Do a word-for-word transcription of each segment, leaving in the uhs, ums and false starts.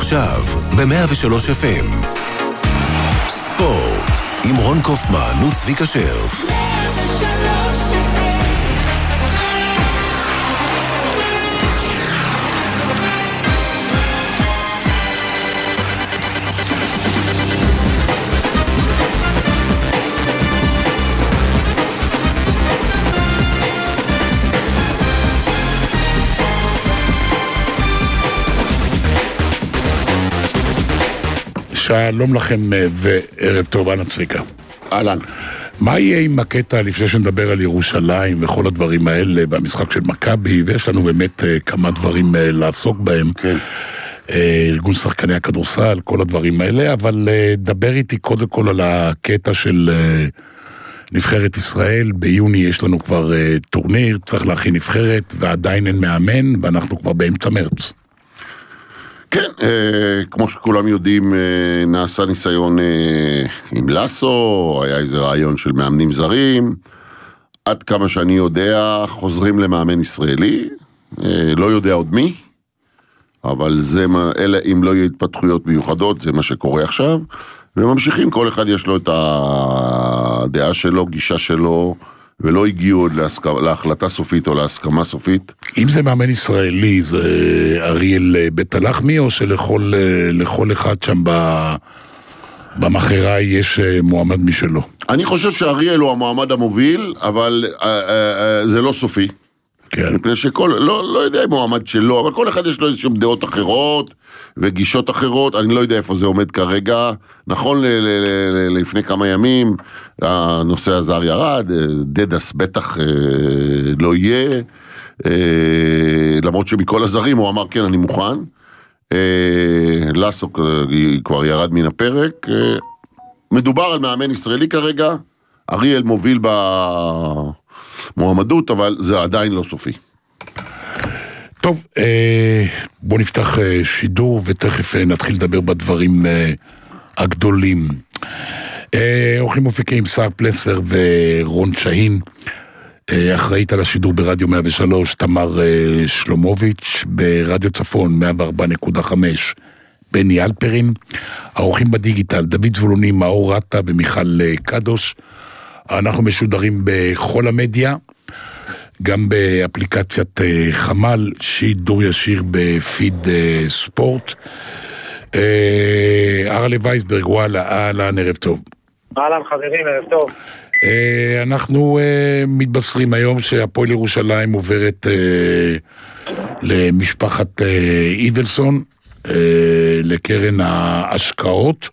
עכשיו ב-מאה ושלוש אף אם ספורט עם רון קופמן וצביקה שרף. מאה ושלוש אף אם שלום לכם וערב טוב, אהלן צביקה. אהלן. מה יהיה עם הקטע לפני שנדבר על ירושלים וכל הדברים האלה במשחק של מכבי, ויש לנו באמת כמה דברים לעסוק בהם. כן. ארגון שחקני הכדורסל, כל הדברים האלה, אבל דבר איתי קודם כל על הקטע של נבחרת ישראל. ביוני יש לנו כבר טורניר, צריך להכין נבחרת, ועדיין אין מאמן, ואנחנו כבר באמצע מרץ. כן, אה, כמו שכולם יודעים, אה, נעשה ניסיון אה, עם לסו, היה איזה רעיון של מאמנים זרים, עד כמה שאני יודע, חוזרים למאמן ישראלי, אה, לא יודע עוד מי, אבל זה מה, אלה, אם לא יהיו התפתחויות מיוחדות, זה מה שקורה עכשיו, וממשיכים, כל אחד יש לו את הדעה שלו, גישה שלו, ולא הגיעו עוד להסכמה, להחלטה סופית או להסכמה סופית. אם זה מאמן ישראלי, זה אריאל בית הלחמי, או שלכל לכל אחד שם במחרה יש מועמד משלו? אני חושב שאריאל הוא המועמד המוביל, אבל זה לא סופי. כן. מפני שכל, לא, לא יודע אם מועמד שלו, אבל כל אחד יש לו איזשהם דעות אחרות, וגישות אחרות, אני לא יודע איפה זה עומד כרגע. נכון, ל- ל- ל- לפני כמה ימים, הנושא הזר ירד, דדס בטח אה, לא יהיה, אה, למרות שמכל הזרים הוא אמר, כן, אני מוכן. אה, לסוק אה, כבר ירד מן הפרק. אה, מדובר על מאמן ישראלי כרגע, אריאל מוביל במועמדות, אבל זה עדיין לא סופי. טוב, בוא נפתח שידור ותכף נתחיל לדבר בדברים הגדולים. אורחים מופיקים שר פלסר ורון שהין, אחראית על השידור ברדיו מאה ושלוש תמר שלומוביץ', ברדיו צפון מאה וארבע נקודה חמש בני אלפרין, האורחים בדיגיטל דוד זבולוני, מאור רטה ומיכל קדוש. אנחנו משודרים בכל המדיה, גם באפליקציית חמל, שידור ישיר בפיד ספורט. ארלה וייסברג, וואלה, אהלן, ערב טוב. אהלן חברים, ערב טוב. אנחנו מתבשרים היום שהפועל ירושלים עוברת למשפחת אידלסון, לקרן ההשקעות,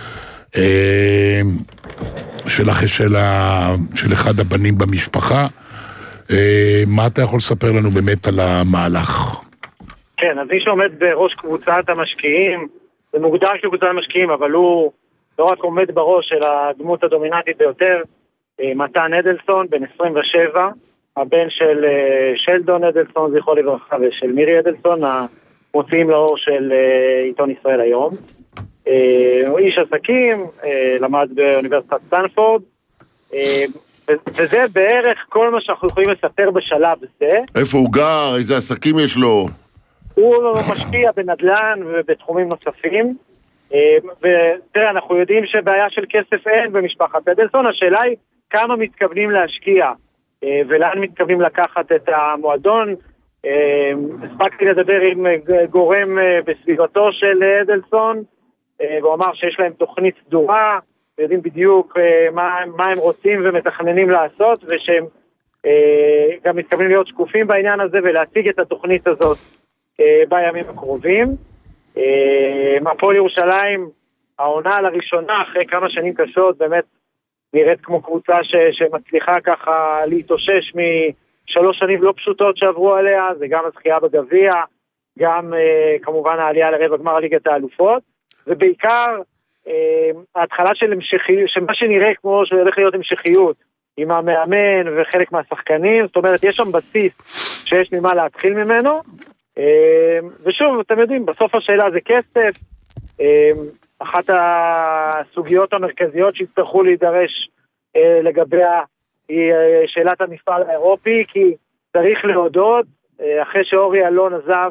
של, של, של אחד הבנים במשפחה. מה אתה יכול לספר לנו באמת על המהלך? כן, אז מי שעומד בראש קבוצת המשקיעים, זה מוגדר כקבוצת המשקיעים, אבל הוא לא רק עומד בראש של הדמות הדומיננטית ביותר, מתן אדלסון, בן עשרים ושבע, הבן של שלדון אדלסון, זכרו לברכה, ושל מירי אדלסון, המוציאים לאור של עיתון ישראל היום. הוא איש עסקים, למד באוניברסיטת סטנפורד, וזה בערך כל מה שאנחנו יכולים לספר בשלב זה. איפה הוא גר? איזה עסקים יש לו? הוא משקיע בנדל"ן ובתחומים נוספים, ותראה, אנחנו יודעים שבעיה של כסף אין במשפחת אדלסון, השאלה היא כמה מתכוונים להשקיע, ולאן מתכוונים לקחת את המועדון. הספקתי לדבר עם גורם בסביבתו של אדלסון, והוא אמר שיש להם תוכנית סדורה, ויודעים בדיוק מה, מה הם רוצים ומתכננים לעשות, ושהם אה, גם מתכוונים להיות שקופים בעניין הזה, ולהציג את התוכנית הזאת אה, בימים הקרובים. אה, הפועל ירושלים, העונה לראשונה, אחרי כמה שנים קשות, באמת נראית כמו קבוצה ש, שמצליחה ככה להתאושש משלוש שנים לא פשוטות שעברו עליה, זה גם הזכייה בגביע, גם אה, כמובן העלייה לרבע גמר ליגת האלופות, ובעיקר ההתחלה של המשכיות, שמה שנראה כמו שהולך להיות המשכיות עם המאמן וחלק מהשחקנים, זאת אומרת יש שם בסיס שיש ממה להתחיל ממנו, ושוב אתם יודעים, בסוף השאלה זה כסף. אחת הסוגיות המרכזיות שיצטרכו להידרש לגביה היא שאלת המפעל האירופי, כי צריך להודות, אחרי שאורי אלון עזב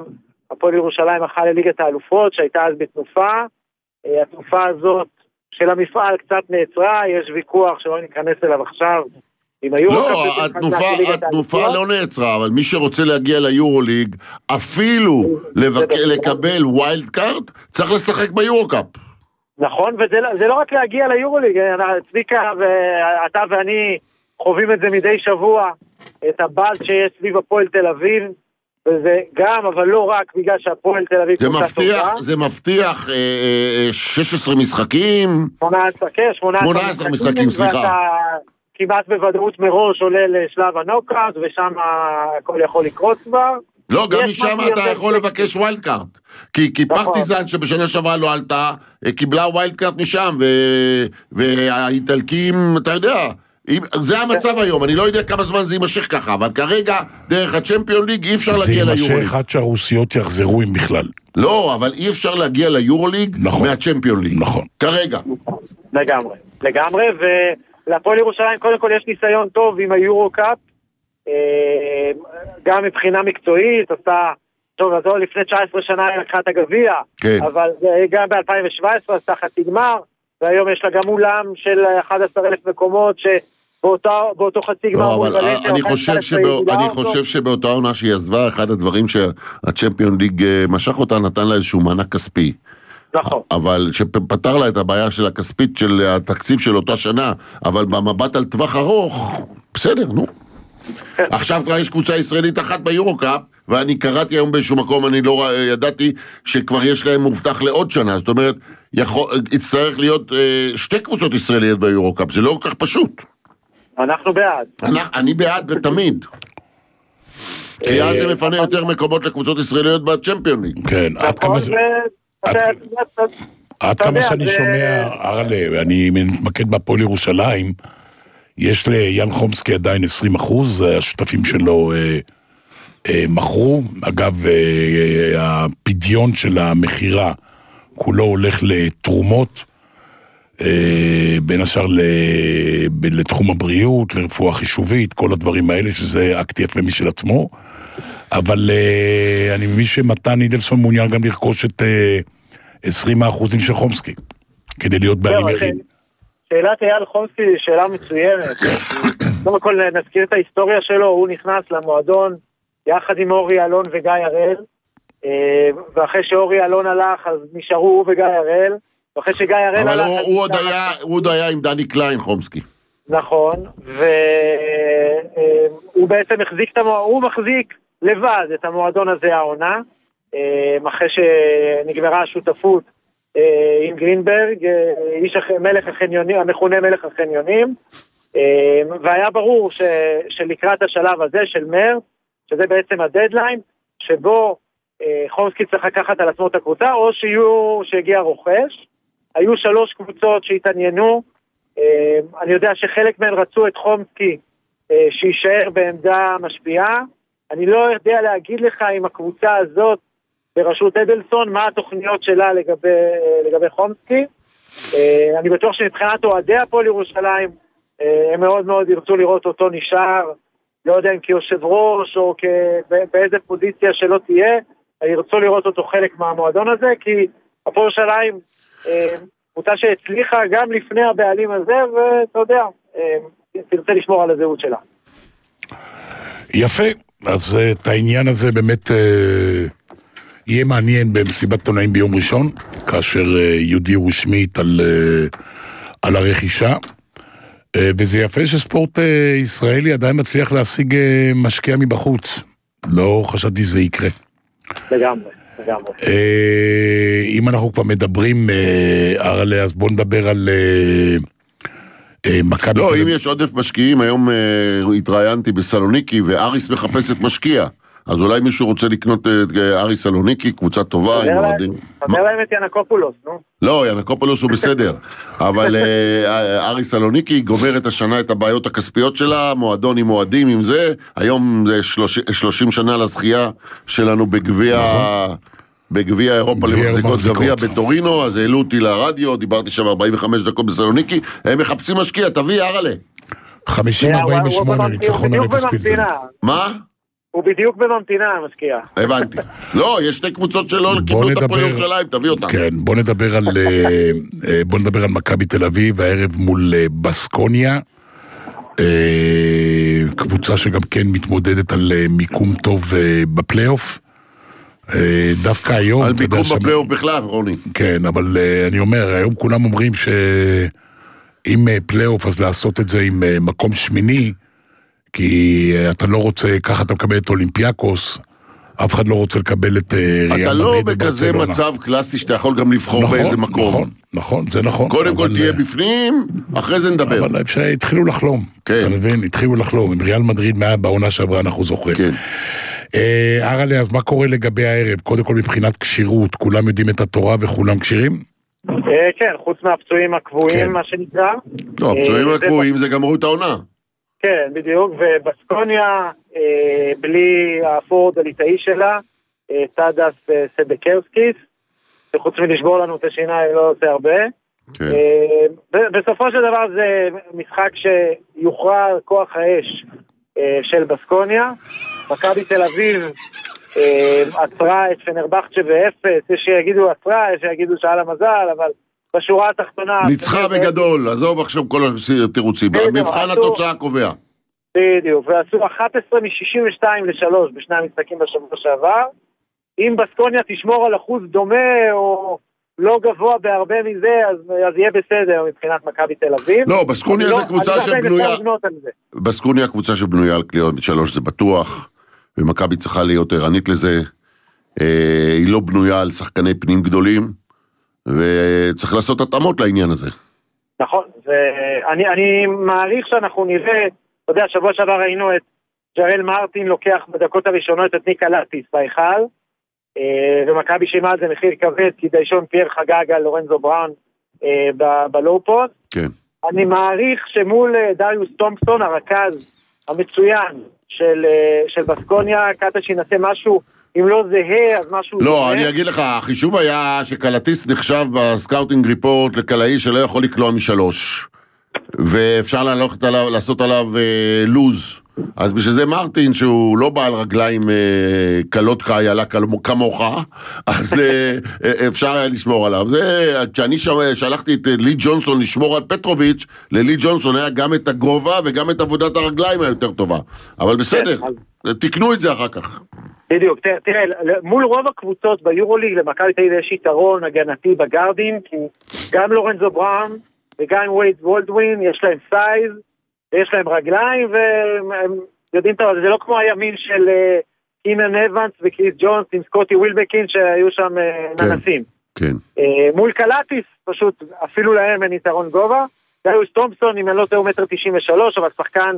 הפועל ירושלים הלכה לליגת האלופות, שהייתה אז בתנופה. התנופה הזאת של המפעל קצת נעצרה, יש ויכוח שלא ניכנס אליו עכשיו. לא, התנופה, התנופה לא נעצרה, אבל מי שרוצה להגיע ליורוליג, אפילו לקבל ווילד קארד, צריך לשחק ביורוקאפ. נכון, וזה לא רק להגיע ליורוליג, צביקה ואתה ואני חווים את זה מדי שבוע, את הבאז שיש סביב הפועל תל אביב, וזה גם, אבל לא רק בגלל שהפועל תל אביב... זה מבטיח, זה מבטיח שש עשרה משחקים? שמונה עשרה משחקים, סליחה. כמעט בוודאות מראש עולה לשלב הנוקאאוט, ושם הכל יכול לקרות כבר. לא, גם משם אתה יכול לבקש ווילד קארד. כי פרטיזן שבשנה שעברה לא עלתה, קיבלה ווילד קארד משם, והאיטלקים, אתה יודע, זה המצב היום, אני לא יודע כמה זמן זה יימשך ככה, אבל כרגע, דרך הצ'מפיון ליג, אי אפשר להגיע ליורוליג. זה יימשך עד שהרוסיות יחזרו עם בכלל. לא, אבל אי אפשר להגיע ליורוליג מהצ'מפיון ליג. נכון. כרגע. לגמרי, לגמרי, ו... להפועל ירושלים קודם כל יש ניסיון טוב עם היורו-קאפ, גם מבחינה מקצועית, עשתה, טוב, אז לפני תשע עשרה שנה היא לקחה את הגביע, כן. אבל גם ב-אלפיים שבע עשרה עשתה חצי גמר, והיום יש לה גם אולם של אחד עשר אלף מקומות, שבאותו חצי גמר... לא, אבל אני חושב, שבא, אני חושב שבאותה עונה שהיא עזבה, אחד הדברים שהצ'מפיון ליג משך אותה, נתן לה איזשהו מענק כספי. נכון. אבל שפתר לה את הבעיה של הכספית של התקציב של אותה שנה, אבל במבט על טווח ארוך, בסדר, נו. עכשיו כבר יש קבוצה ישראלית אחת ביורוקאפ, ואני קראתי היום באיזשהו מקום, אני לא ידעתי שכבר יש להם מובטח לעוד שנה, זאת אומרת, יכול, יצטרך להיות אה, שתי קבוצות ישראליות ביורוקאפ, זה לא כל כך פשוט. אנחנו בעד. אני, אני בעד ותמיד. כי אז זה מפנה יותר מקומות לקבוצות ישראליות בצ'מפיון ליג. כן, עד כמה זה... עד כמה שאני שומע, ארלה, אני מתמקד בהפועל ירושלים, יש ליאן חומסקי עדיין עשרים אחוז, השותפים שלו מכרו, אגב, הפדיון של המחירה, כולו הולך לתרומות, בין השאר לתחום הבריאות, לרפואה חישובית, כל הדברים האלה, שזה אקט יפה משל עצמו, אבל אני מבין שמתן נידלסון מעוניין גם לרכוש את... עשרים אחוזים של חומסקי, כדי להיות בעלים יחיד. שאלת אייל חומסקי היא שאלה מצוינת. קודם כל נזכיר את ההיסטוריה שלו, הוא נכנס למועדון יחד עם אורי אלון וגיא הראל, ואחרי שאורי אלון הלך, אז נשארו הוא וגיא הראל, ואחרי שגיא הראל הלך... אבל הוא עוד היה עם דני קליין חומסקי. נכון, והוא בעצם החזיק את המועדון, הוא מחזיק לבד את המועדון הזה העונה, אחרי שנגמרה השותפות עם גרינברג, איש מלך החניונים, המכונה מלך החניונים, והיה ברור ש, שלקראת השלב הזה של מרץ, שזה בעצם הדדליין, שבו חומסקי צריך לקחת על עצמו את הקבוצה, או שיהיו, שהגיע רוכש, היו שלוש קבוצות שהתעניינו, אני יודע שחלק מהן רצו את חומסקי שישאר בעמדה משפיעה, אני לא יודע להגיד לך אם הקבוצה הזאת בראשות אדלסון, מה התוכניות שלה לגבי, לגבי חומסקי. אני בטוח שמבחינת אוהדי הפועל ירושלים, הם מאוד מאוד ירצו לראות אותו נשאר, לא יודע אם כיושב ראש או באיזה פוזיציה שלא תהיה, ירצו לראות אותו חלק מהמועדון הזה, כי הפועל ירושלים, קבוצה שהצליחה גם לפני הבעלים הזה, ואתה יודע, תרצה לשמור על הזהות שלה. יפה, אז את העניין הזה באמת... יהיה מעניין במסיבת עיתונאים ביום ראשון, כאשר יודיעו רשמית על, על הרכישה, וזה יפה שספורט ישראלי עדיין מצליח להשיג משקיע מבחוץ. לא חשבתי זה יקרה. לגמרי, לגמרי. אם אנחנו כבר מדברים, ארלה, אז בוא נדבר על מכבי... לא, אם יש עודף משקיעים, היום התראיינתי בסלוניקי, ואריס מחפשת משקיע. אז אולי מישהו רוצה לקנות את אריס סלוניקי, קבוצה טובה עם מועדים. חבר להם את ינקופולוס, נו. לא, ינקופולוס הוא בסדר, אבל אריס סלוניקי גומר את השנה את הבעיות הכספיות שלה, מועדון עם מועדים עם זה, היום זה שלושים שנה לזכייה שלנו בגביע... בגביע אירופה למחזיקות גביע בטורינו, אז העלו אותי לרדיו, דיברתי שם ארבעים וחמש דקות בסלוניקי, הם מחפשים משקיע, תביא ארלה. חמישים ארבעים ושמונה, ניצחון על אפס פילזן. מה? הוא בדיוק בממתינה, המשקיע. הבנתי. לא, יש שתי קבוצות שלא קיבלו את הפועל ירושלים, תביא אותם. כן, בוא נדבר על, בוא נדבר על מכבי תל אביב, הערב מול בסקוניה, קבוצה שגם כן מתמודדת על מיקום טוב בפלייאוף. דווקא היום... על מיקום בפלייאוף בכלל, רוני. כן, אבל אני אומר, היום כולם אומרים שאם פלייאוף, אז לעשות את זה עם מקום שמיני, כי אתה לא רוצה, ככה אתה מקבל את אולימפיאקוס, אף אחד לא רוצה לקבל את ריאל מדריד. אתה לא בכזה מצב קלאסי שאתה יכול גם לבחור נכון, באיזה מקום. נכון, נכון, זה נכון. קודם כל תהיה בפנים, אחרי זה נדבר. אבל אפשר, התחילו לחלום. כן. אתה מבין? התחילו לחלום. עם ריאל מדריד בעונה שעברה אנחנו זוכרים. כן. ארלה, אז מה קורה לגבי הערב? קודם כל מבחינת קשירות, כולם יודעים את התורה וכולם קשירים? כן, חוץ מהפצועים הקבועים, מה שנקרא. לא, הפצועים הקבועים זה גמרו את העונה. כן, בדיוק, ובסקוניה, בלי הפורד הליטאי שלה, טאדס סדקרסקיס, שחוץ מלשבור לנו את השיניים לא עושה הרבה. כן. בסופו של דבר זה משחק שיוכרע כוח האש של בסקוניה. מכבי תל אביב עצרה את פנרבחצ'ה באפס, יש שיגידו עצרה, יש שיגידו שעל המזל, אבל בשורה התחתונה... ניצחה בגדול, עזוב עכשיו כל התירוצים, מבחן התוצאה קובע. בדיוק, ועשו אחת עשרה מ-שישים ושתיים לשלוש בשני המשחקים בשבוע שעבר. אם בסקוניה תשמור על אחוז דומה או לא גבוה בהרבה מזה, אז, אז יהיה בסדר מבחינת מכבי תל אביב. לא, בסקוניה זה קבוצה שבנויה... בסקוניה קבוצה שבנויה על קליעות בשלוש, זה בטוח, ומכבי צריכה להיות ערנית לזה. אה, היא לא בנויה על שחקני פנים גדולים, וצריך לעשות התאמות לעניין הזה. נכון, ואני, אני מעריך שאנחנו נראה, אתה יודע, שבוע שעבר ראינו את ג'רל מרטין לוקח בדקות הראשונות את ניקה לטיס בהיכל, ומכבי שילמה על זה מחיר כבד, כי דיישון פייר חגג על לורנזו בראון בלואו-פוסט. כן. אני מעריך שמול דריוס תומפסון, הרכז המצוין של, של בסקוניה, קטש ינסה משהו, אם לא זהה, אז משהו... לא, זהה. אני אגיד לך, החישוב היה שקלטיס נחשב בסקאוטינג ריפורט לקלעי שלא יכול לקלוע משלוש, ואפשר ללכת עליו, לעשות עליו אה, לוז. אז בשביל זה מרטין, שהוא לא בעל רגליים אה, קלות כאיילה כמוך, אז אה, אפשר היה לשמור עליו. זה, כשאני שלחתי את לי ג'ונסון לשמור על פטרוביץ', ללי ג'ונסון היה גם את הגובה וגם את עבודת הרגליים היותר טובה. אבל בסדר, תקנו את זה אחר כך. בדיוק, תראה, מול רוב הקבוצות ביורוליג, למכבי תל אביב יש יתרון הגנתי בגארדים, כי גם לורנזו בראון וגם וייד וולדווין, יש להם סייז, ויש להם רגליים, והם יודעים, זה לא כמו הימין של קינן אבנס וקריס ג'ונס עם סקוטי ווילבקין, שהיו שם ננסים. כן. מול קלטיס, פשוט, אפילו להם אין יתרון גובה, דריוס תומפסון, אם אני לא טועה, הוא מטר תשעים ושלוש, אבל שחקן,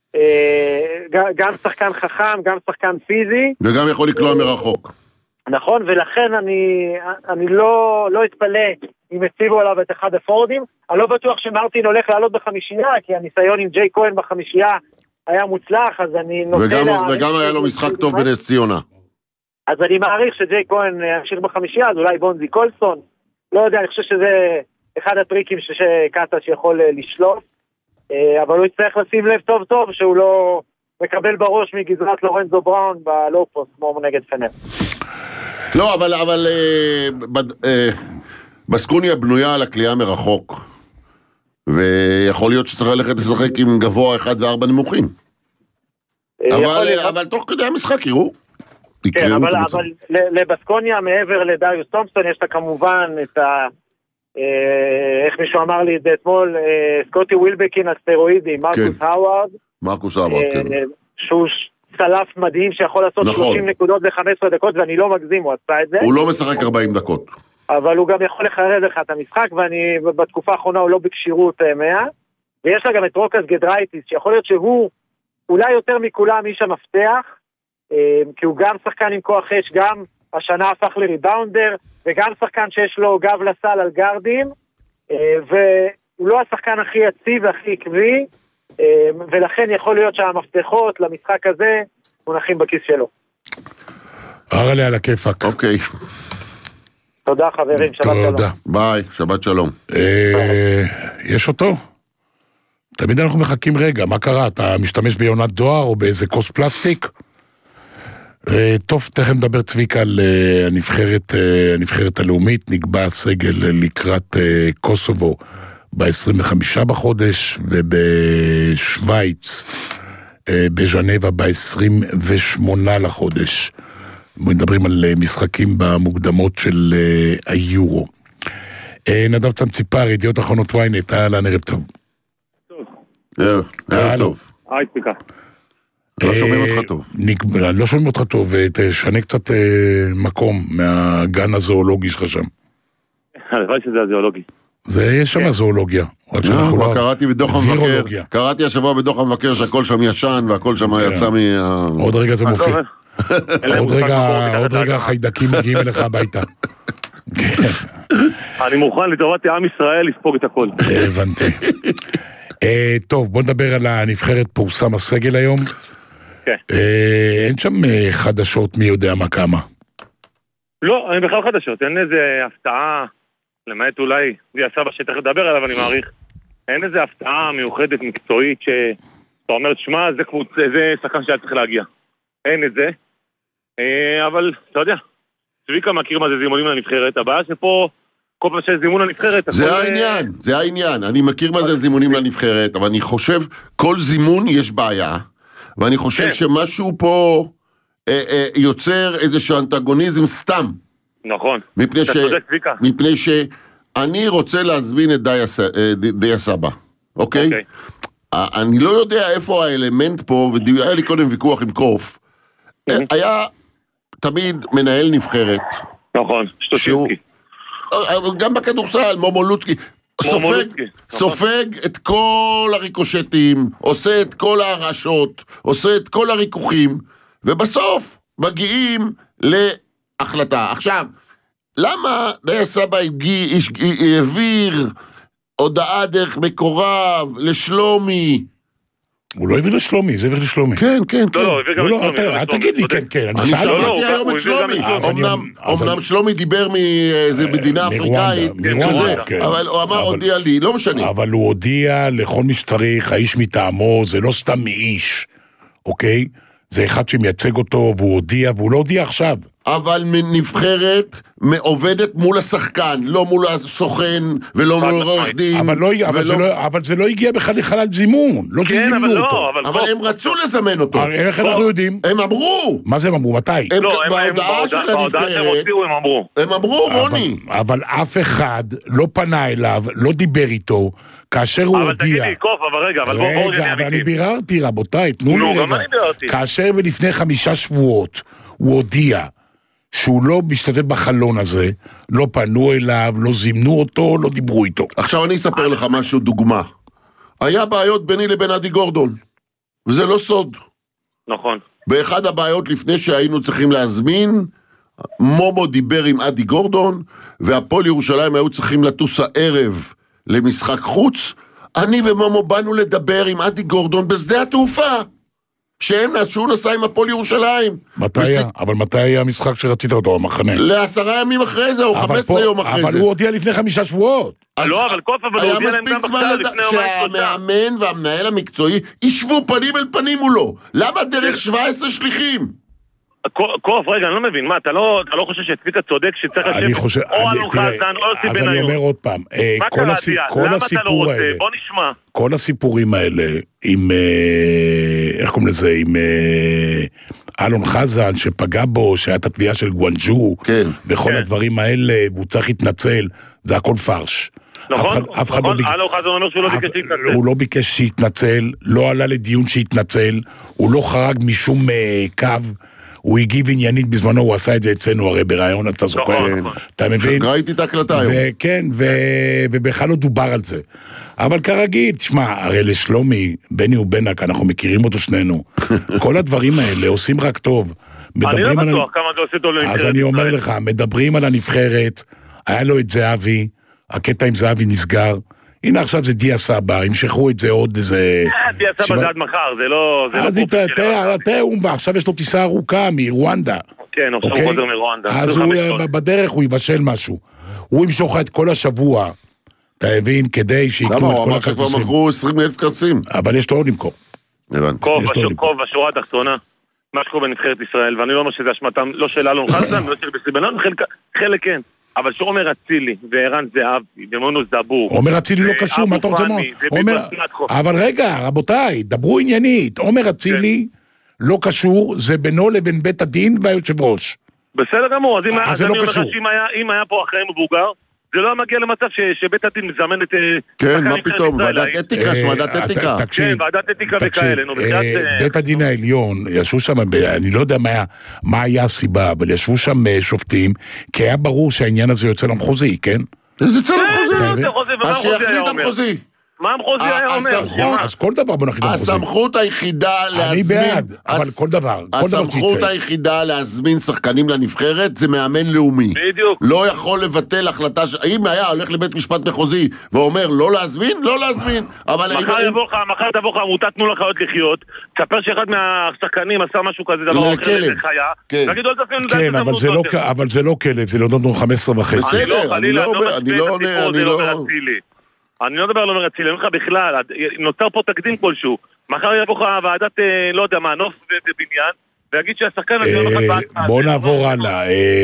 גם שחקן חכם, גם שחקן פיזי. וגם יכול לקלוע מרחוק. נכון, ולכן אני, אני לא, לא אתפלא אם הציבו עליו את אחד הפורדים. אני לא בטוח שמרטין הולך לעלות בחמישייה, כי הניסיון עם ג'יי כהן בחמישייה היה מוצלח, אז אני נוטה... וגם, וגם היה לו משחק טוב בנס ציונה. אז אני מעריך שג'יי כהן ימשיך בחמישייה, אז אולי בונזי קולסון. לא יודע, אני חושב שזה אחד הטריקים שקטש יכול לשלוט, אבל הוא יצטרך לשים לב טוב טוב שהוא לא מקבל בראש מגזרת לורנזו בראון בלואו-פוסט, כמו נגד פנר. לא, אבל, אבל אה, בד, אה, בסקוניה בנויה על הקליעה מרחוק, ויכול להיות שצריך ללכת לשחק עם גבוה אחד וארבע נמוכים. אבל, אבל תוך כדי המשחק, יראו. כן, אבל, אבל לבסקוניה, מעבר לדריוס תומפסון, יש לה כמובן את ה... איך מישהו אמר לי את זה אתמול, סקוטי ווילבקין הסטרואידים, מרקוס האווארד. מרקוס האווארד, כן. שהוא סלף מדהים שיכול לעשות שלושים נקודות ו-חמש עשרה דקות, ואני לא מגזים, הוא עשה את זה. הוא לא משחק ארבעים דקות. אבל הוא גם יכול לחרד לך את המשחק, ואני בתקופה האחרונה הוא לא בקשירות מאה, ויש לה גם את רוקס גדרייטיס, שיכול להיות שהוא אולי יותר מכולם איש המפתח, כי הוא גם שחקן עם כוח אש, גם השנה הפך לריבאונדר, וגם שחקן שיש לו גב לסל על גארדים, והוא לא השחקן הכי יציב והכי עקבי, ולכן יכול להיות שהמפתחות למשחק הזה מונחים בכיס שלו. ארלה על הכיפק. אוקיי. תודה חברים, שבת שלום. תודה. ביי, שבת שלום. יש אותו? תמיד אנחנו מחכים רגע, מה קרה? אתה משתמש ביונת דואר או באיזה כוס פלסטיק? טוב, תכף נדבר צביקה על הנבחרת, הנבחרת הלאומית, נקבע הסגל לקראת קוסובו ב-עשרים וחמישה בחודש, ובשוויץ, בז'נבה ב-עשרים ושמונה לחודש. מדברים על משחקים במוקדמות של היורו. נדב צנציפר, ידיעות אחרונות וויינט, אהלן, ערב טוב. טוב. ערב טוב. היי, צביקה. לא שומעים אותך טוב. לא שומעים אותך טוב, תשנה קצת מקום מהגן הזואולוגי שלך שם. הלוואי שזה הזואולוגי. זה, יש שם הזואולוגיה. קראתי בדוח המבקר, קראתי השבוע בדוח המבקר שהכל שם ישן והכל שם יצא מה... עוד רגע זה מופיע. עוד רגע החיידקים מגיעים אליך הביתה. אני מוכן לטובת עם ישראל לספוג את הכל. הבנתי. טוב, בוא נדבר על הנבחרת, פורסם הסגל היום. אין שם חדשות מי יודע מה כמה. לא, אין בכלל חדשות, אין איזה הפתעה, למעט אולי זה הסבא שתכף לדבר עליו, אני מעריך. אין איזה הפתעה מיוחדת מקצועית שאתה אומר, שמע, זה שחקן שהיה צריך להגיע. אין את זה, אבל אתה יודע, צביקה מכיר מה זה זימונים לנבחרת, הבעיה שפה כל פעם שיש זימון לנבחרת... זה העניין, זה העניין, אני מכיר מה זה זימונים לנבחרת, אבל אני חושב, כל זימון יש בעיה, ואני חושב שמשהו פה יוצר איזשהו אנטגוניזם סתם. נכון, אתה צודק צביקה. מפני שאני רוצה להזמין את דיה סבא, אוקיי? אני לא יודע איפה האלמנט פה, והיה לי קודם ויכוח עם קוף, היה תמיד מנהל נבחרת. נכון, שטושינסקי. גם בכדורסל, מומולוצקי, סופג, סופג את כל הריקושטים, עושה את כל הרעשות, עושה את כל הריקוחים, ובסוף מגיעים להחלטה. עכשיו, למה דיה סבא העביר הודעה דרך מקורב לשלומי? הוא לא הביא לשלומי, זה הביא לשלומי. כן, כן, כן. לא, לא, הביא גם לשלומי. אל תגיד לי, כן, כן. אני שמעתי היום את שלומי. אמנם שלומי דיבר מאיזה מדינה אפריקאית, אבל הוא אמר, הודיע לי, לא משנה. אבל הוא הודיע לכל מי שצריך, האיש מטעמו, זה לא סתם מאיש, אוקיי? זה אחד שמייצג אותו, והוא הודיע, והוא לא הודיע עכשיו. אבל נבחרת עובדת מול השחקן, לא מול הסוכן, ולא מול עורך דין. אבל זה לא הגיע בכלל לחלל זימון, לא תזימנו אותו. אבל הם רצו לזמן אותו. איך אנחנו יודעים? הם אמרו. מה זה הם אמרו? מתי? בהודעה של הנבחרת. הם אמרו, רוני. אבל אף אחד לא פנה אליו, לא דיבר איתו, כאשר הוא הודיע... אבל תגידי, קוף, אבל רגע, אבל בואו רגע... רגע, אבל אני ביררתי, רבותיי, תנו לי רגע. כאשר לפני חמישה שבועות הוא הודיע שהוא לא משתתף בחלון הזה, לא פנו אליו, לא זימנו אותו, לא דיברו איתו. עכשיו אני אספר לך משהו, דוגמה. היה בעיות ביני לבין אדי גורדון, וזה לא סוד. נכון. באחד הבעיות לפני שהיינו צריכים להזמין, מומו דיבר עם אדי גורדון, והפועל ירושלים היו צריכים לטוס הערב למשחק חוץ, אני ומומו באנו לדבר עם אדי גורדון בשדה התעופה. שהם שהוא נסע עם הפועל ירושלים. מתי היה? אבל מתי היה המשחק שרצית אותו, המחנה? לעשרה ימים אחרי זה, או חמש עשרה יום אחרי זה. אבל הוא הודיע לפני חמישה שבועות. לא, אבל קוף, אבל הוא הודיע להם גם עכשיו, לפני יומיים שלושה. שהמאמן והמנהל המקצועי ישבו פנים אל פנים מולו. למה דרך שבע עשרה שליחים? קוף, רגע, אני לא מבין, מה, אתה לא חושב שצביקה צודק שצריך לשבת או אלון חזן או יוסי בניון? אז אני אומר עוד פעם, כל הסיפור האלה, בוא נשמע. כל הסיפורים האלה, עם, איך קוראים לזה, עם אלון חזן שפגע בו, שהיה את התביעה של גואנג'ו, וכל הדברים האלה, והוא צריך להתנצל, זה הכל פרש. נכון, אלון חזן אומר שהוא לא ביקש להתנצל. הוא לא ביקש שיתנצל, לא עלה לדיון שיתנצל, הוא לא חרג משום קו, הוא הגיב עניינית בזמנו, הוא עשה את זה אצלנו הרי ברעיון, אתה זוכר, אתה מבין? ראיתי את ההקלטה היום. כן, ובכלל לא דובר על זה. אבל כרגיל, תשמע, הרי לשלומי, בני ובנק, אנחנו מכירים אותו שנינו, כל הדברים האלה עושים רק טוב. אני לא בטוח כמה זה עושה טוב לנבחרת. אז אני אומר לך, מדברים על הנבחרת, היה לו את זהבי, הקטע עם זהבי נסגר, הנה עכשיו זה דיה סבא, המשכו את זה עוד איזה... דיה סבא זה עד מחר, זה לא... אז תראה, ועכשיו יש לו טיסה ארוכה מרואנדה. כן, עכשיו הוא חוזר מרואנדה. אז בדרך הוא יבשל משהו. הוא ימשוך את כל השבוע, אתה הבין, כדי שיקנו את כל הכרטיסים. למה, הוא אמר שכבר מכרו עשרים אלף כרטיסים. אבל יש לו עוד למכור. קוב, בשורה התחתונה, מה שקורה בנבחרת ישראל, ואני לא אומר שזה אשמתם, לא של אלון חזן, ולא של בסבנון, חלק כן. אבל שעומר אצילי, וערן זהבי, ומונוס דבור. עומר אצילי לא קשור, מה אתה רוצה מה? אבל רגע, רבותיי, דברו עניינית. עומר אצילי לא קשור, זה בינו לבין בית הדין והיושב ראש. בסדר גמור, אז אני אומר לך שאם היה פה אחרי מבוגר, זה לא מגיע למצב שבית הדין מזמן את... כן, מה פתאום, ועדת אתיקה, ועדת אתיקה. כן, ועדת אתיקה וכאלה. בית הדין העליון, ישבו שם, אני לא יודע מה היה הסיבה, אבל ישבו שם שופטים, כי היה ברור שהעניין הזה יוצא למחוזי, כן? זה יוצא למחוזי. אז שיחליט המחוזי. מה המחוזי היה אומר? אז כל דבר בוא נחליט המחוזי. הסמכות היחידה להזמין... אני בעד, אבל כל דבר. הסמכות היחידה להזמין שחקנים לנבחרת זה מאמן לאומי. בדיוק. לא יכול לבטל החלטה... אם היה הולך לבית משפט מחוזי ואומר לא להזמין, לא להזמין. מחר יבוא לך, מחר תבוא לך עמותת תנו לחיות לחיות, תספר שאחד מהשחקנים עשה משהו כזה, דבר או אחר לזה חיה, תגיד עוד תזמין... כן, אבל זה לא כלב, זה לא נותנו חמש עשרה וחצי. בסדר, אני לא... אני לא מדבר על עומר אצילי, אני אומר לך בכלל, נוצר פה תקדים כלשהו. מחר יבוא לך ועדת, לא יודע מה, נוף ובניין, ויגיד שהשחקן... בוא נעבור הלאה.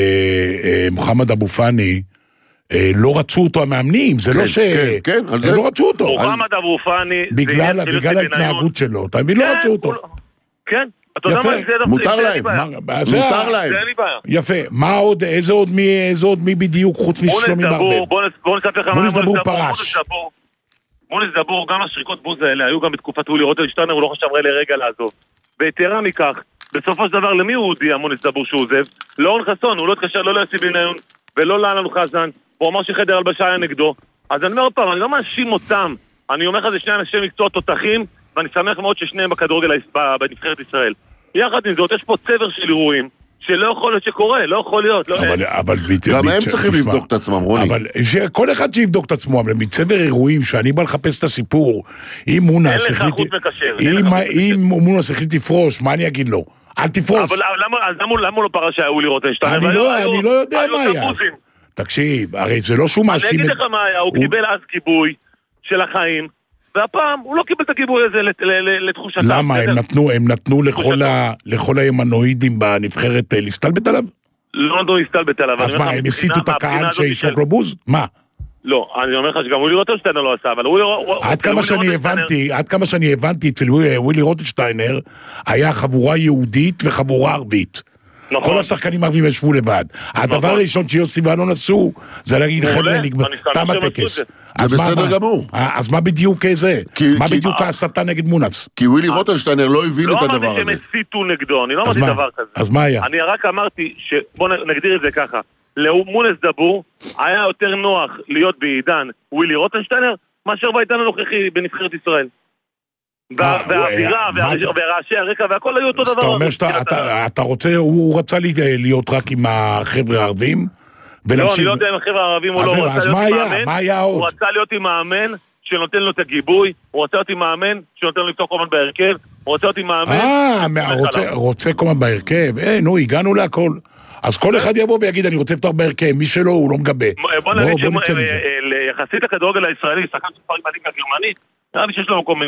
מוחמד אבו פאני, לא רצו אותו המאמנים, זה לא ש... כן, כן, לא רצו אותו. מוחמד אבו פאני... בגלל ההתנהגות שלו, אתה מבין? לא רצו אותו. כן. מותר להם, מותר להם. יפה, מה עוד, איזה עוד מי, איזה עוד מי בדיוק חוץ משלומי מרבב? בוא נספר לך מה מונס דבור פרש. מונס דבור, גם השריקות בוז האלה, היו גם בתקופת ווילי רוטנשטיינר, הוא לא חשב לרגע לעזוב. ויתרה מכך, בסופו של דבר, למי הוא הודיע מונס דבור שהוא עוזב? לאון חסון, הוא לא התקשר לא ליוסי בניון, ולא לאלון חזן, הוא אמר שחדר הלבשה היה נגדו. אז אני אומר עוד פעם, אני לא מאשים אותם, אני אומר לך זה שני אנשי מקצוע תותחים, ואני שמח מאוד ששניהם בכדורגל בנבחרת ישראל. יחד עם זאת, יש פה צבר של אירועים, שלא יכול להיות שקורה, לא יכול להיות. גם הם צריכים לבדוק את עצמם, רוני. אבל כל אחד שיבדוק את עצמו, אבל מצבר אירועים שאני בא לחפש את הסיפור, אם מונס החליט לפרוש, מה אני אגיד לו? אל תפרוש. אבל למה לא פרש היה ווילי רוטנשטיינר? אני לא יודע מה היה. תקשיב, הרי זה לא שהוא מאשים... אני אגיד לך מה היה, הוא קיבל אז גיבוי של החיים, והפעם הוא לא קיבל את הגיבוי הזה לתחושת... למה? הם נתנו, הם נתנו לכל הימנואידים בנבחרת להסתלבט עליו? לא נתנו להסתלבט עליו. אז מה, הם הסיתו את הקהל שישוק לו בוז? מה? לא, אני אומר לך שגם ווילי רוטנשטיינר לא עשה, אבל עד כמה שאני הבנתי, עד כמה שאני הבנתי, אצל ווילי רוטנשטיינר היה חבורה יהודית וחבורה ערבית. כל השחקנים הערבים ישבו לבד. הדבר הראשון שיוסי ואלון עשו זה להגיד חבר'ה נגמר, תם הטקס. זה בסדר גמור. אז מה בדיוק זה? מה בדיוק ההסתה נגד מונס? כי ווילי רוטנשטיינר לא הבין את הדבר הזה. לא אמרתי שהם הסיתו נגדו, אני לא אמרתי דבר כזה. אז מה היה? אני רק אמרתי, בוא נגדיר את זה ככה, למונס דבור היה יותר נוח להיות בעידן ווילי רוטנשטיינר מאשר בעידן הנוכחי בנבחרת ישראל. והאווירה והרעשי הרקע והכל היו אותו דבר. אתה אומר שאתה רוצה, הוא רצה להיות רק עם החבר'ה הערבים? לא, אני לא יודע אם החבר'ה הערבים הוא לא אז מה היה? מה היה עוד? הוא רצה להיות עם מאמן שנותן לו את הגיבוי, הוא רצה להיות עם מאמן שנותן לו לפתוח קומן בהרכב, הוא רצה להיות עם מאמן... אה, רוצה קומן בהרכב, אה, נו, הגענו להכל. אז כל אחד יבוא ויגיד, אני רוצה לפתוח בהרכב, מי שלא, הוא לא מגבה. בוא נגיד שיחסית לכדורגל הישראלי, שחקן שפרק בליגה הגרמנית, נראה לי שיש לו מקום...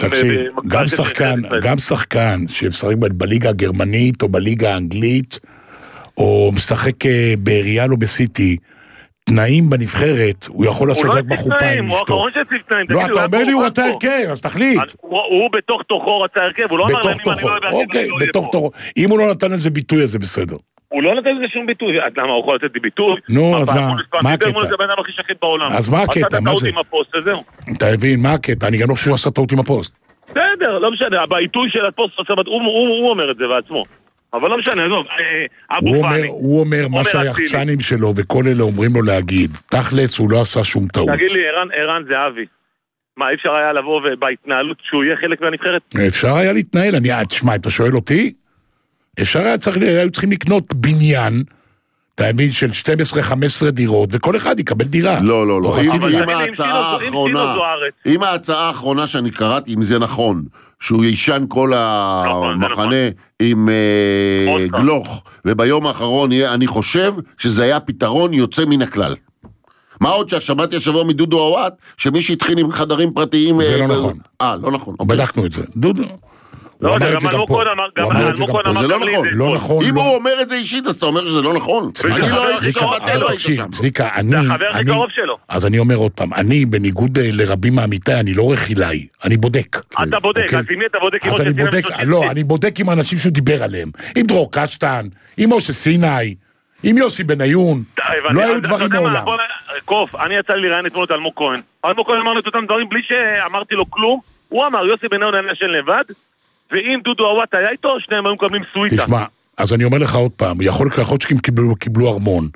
גם שחקן שמשחק בליגה הגרמנית או בליגה האנגלית, או משחק בריאל או בסיטי, תנאים בנבחרת, הוא יכול לעשות רק בחופיים. הוא האחרון שציב תנאים. לא, אתה אומר לי הוא רצה הרכב, אז תחליט. הוא בתוך תוכו רצה הרכב, הוא לא אמר להם אם אני לא יודע... אוקיי, בתוך תוכו. אם הוא לא נתן לזה ביטוי, אז זה בסדר. הוא לא נתן לזה שום ביטוי. למה, הוא יכול לתת לי ביטוי? נו, אז מה? מה הקטע? אז מה הקטע? מה זה? אתה מבין, מה הקטע? אני גם לא חושב שהוא עשה טעות עם הפוסט. בסדר, לא משנה. בעיתוי של הפוסט, הוא אומר את זה בעצמו. אבל לא משנה, עזוב, אבו פאני. הוא אומר מה שהיחצנים שלו וכל אלה אומרים לו להגיד. תכלס, הוא לא עשה שום טעות. תגיד לי, ערן זהבי, מה, אפשר היה לבוא בהתנהלות שהוא יהיה חלק מהנבחרת? אפשר היה להתנהל, אני, תשמע, אתה שואל אותי? אפשר היה צריך, היו צריכים לקנות בניין, אתה מבין, של שתים עשרה חמש עשרה דירות, וכל אחד יקבל דירה. לא, לא, לא. אם ההצעה האחרונה, אם ההצעה האחרונה שאני קראתי, אם זה נכון, שהוא ישן כל המחנה עם גלוך, וביום האחרון יהיה, אני חושב שזה היה פתרון יוצא מן הכלל. מה עוד שהשמעתי השבוע מדודו אוואט, שמי שהתחיל עם חדרים פרטיים... זה לא נכון. אה, לא נכון. בדקנו את זה. דודו, הוא אמר את זה גם פה. זה לא נכון. לא נכון. אם הוא אומר את זה אישית, אז אתה אומר שזה לא נכון. אני לא הייתי שם, אתה לא היית שם. צביקה, אני... זה החבר הכי קרוב שלו. אז אני אומר עוד פעם, אני בניגוד לרבים מעמיתי, אני לא רכילאי, אני בודק. אתה בודק, אז עם מי אתה בודק? אז אני בודק, לא, אני בודק עם האנשים שהוא דיבר עליהם. עם דרור קשטן, עם משה סיני, עם יוסי בניון. לא היו דברים מעולם. קוף, אני יצא לי לראיין אתמול את אלמוג כהן. אלמוג כהן אמרנו את אותם דברים בלי שאמרתי לו כלום. הוא אמר, יוסי בניון היה נשן לבד, ואם דודו אוואט היה איתו, שניהם היו מקבלים סוויטה. תשמע, אז אני אומר לך עוד פעם, יכול להיות שהם קיבלו ארמון.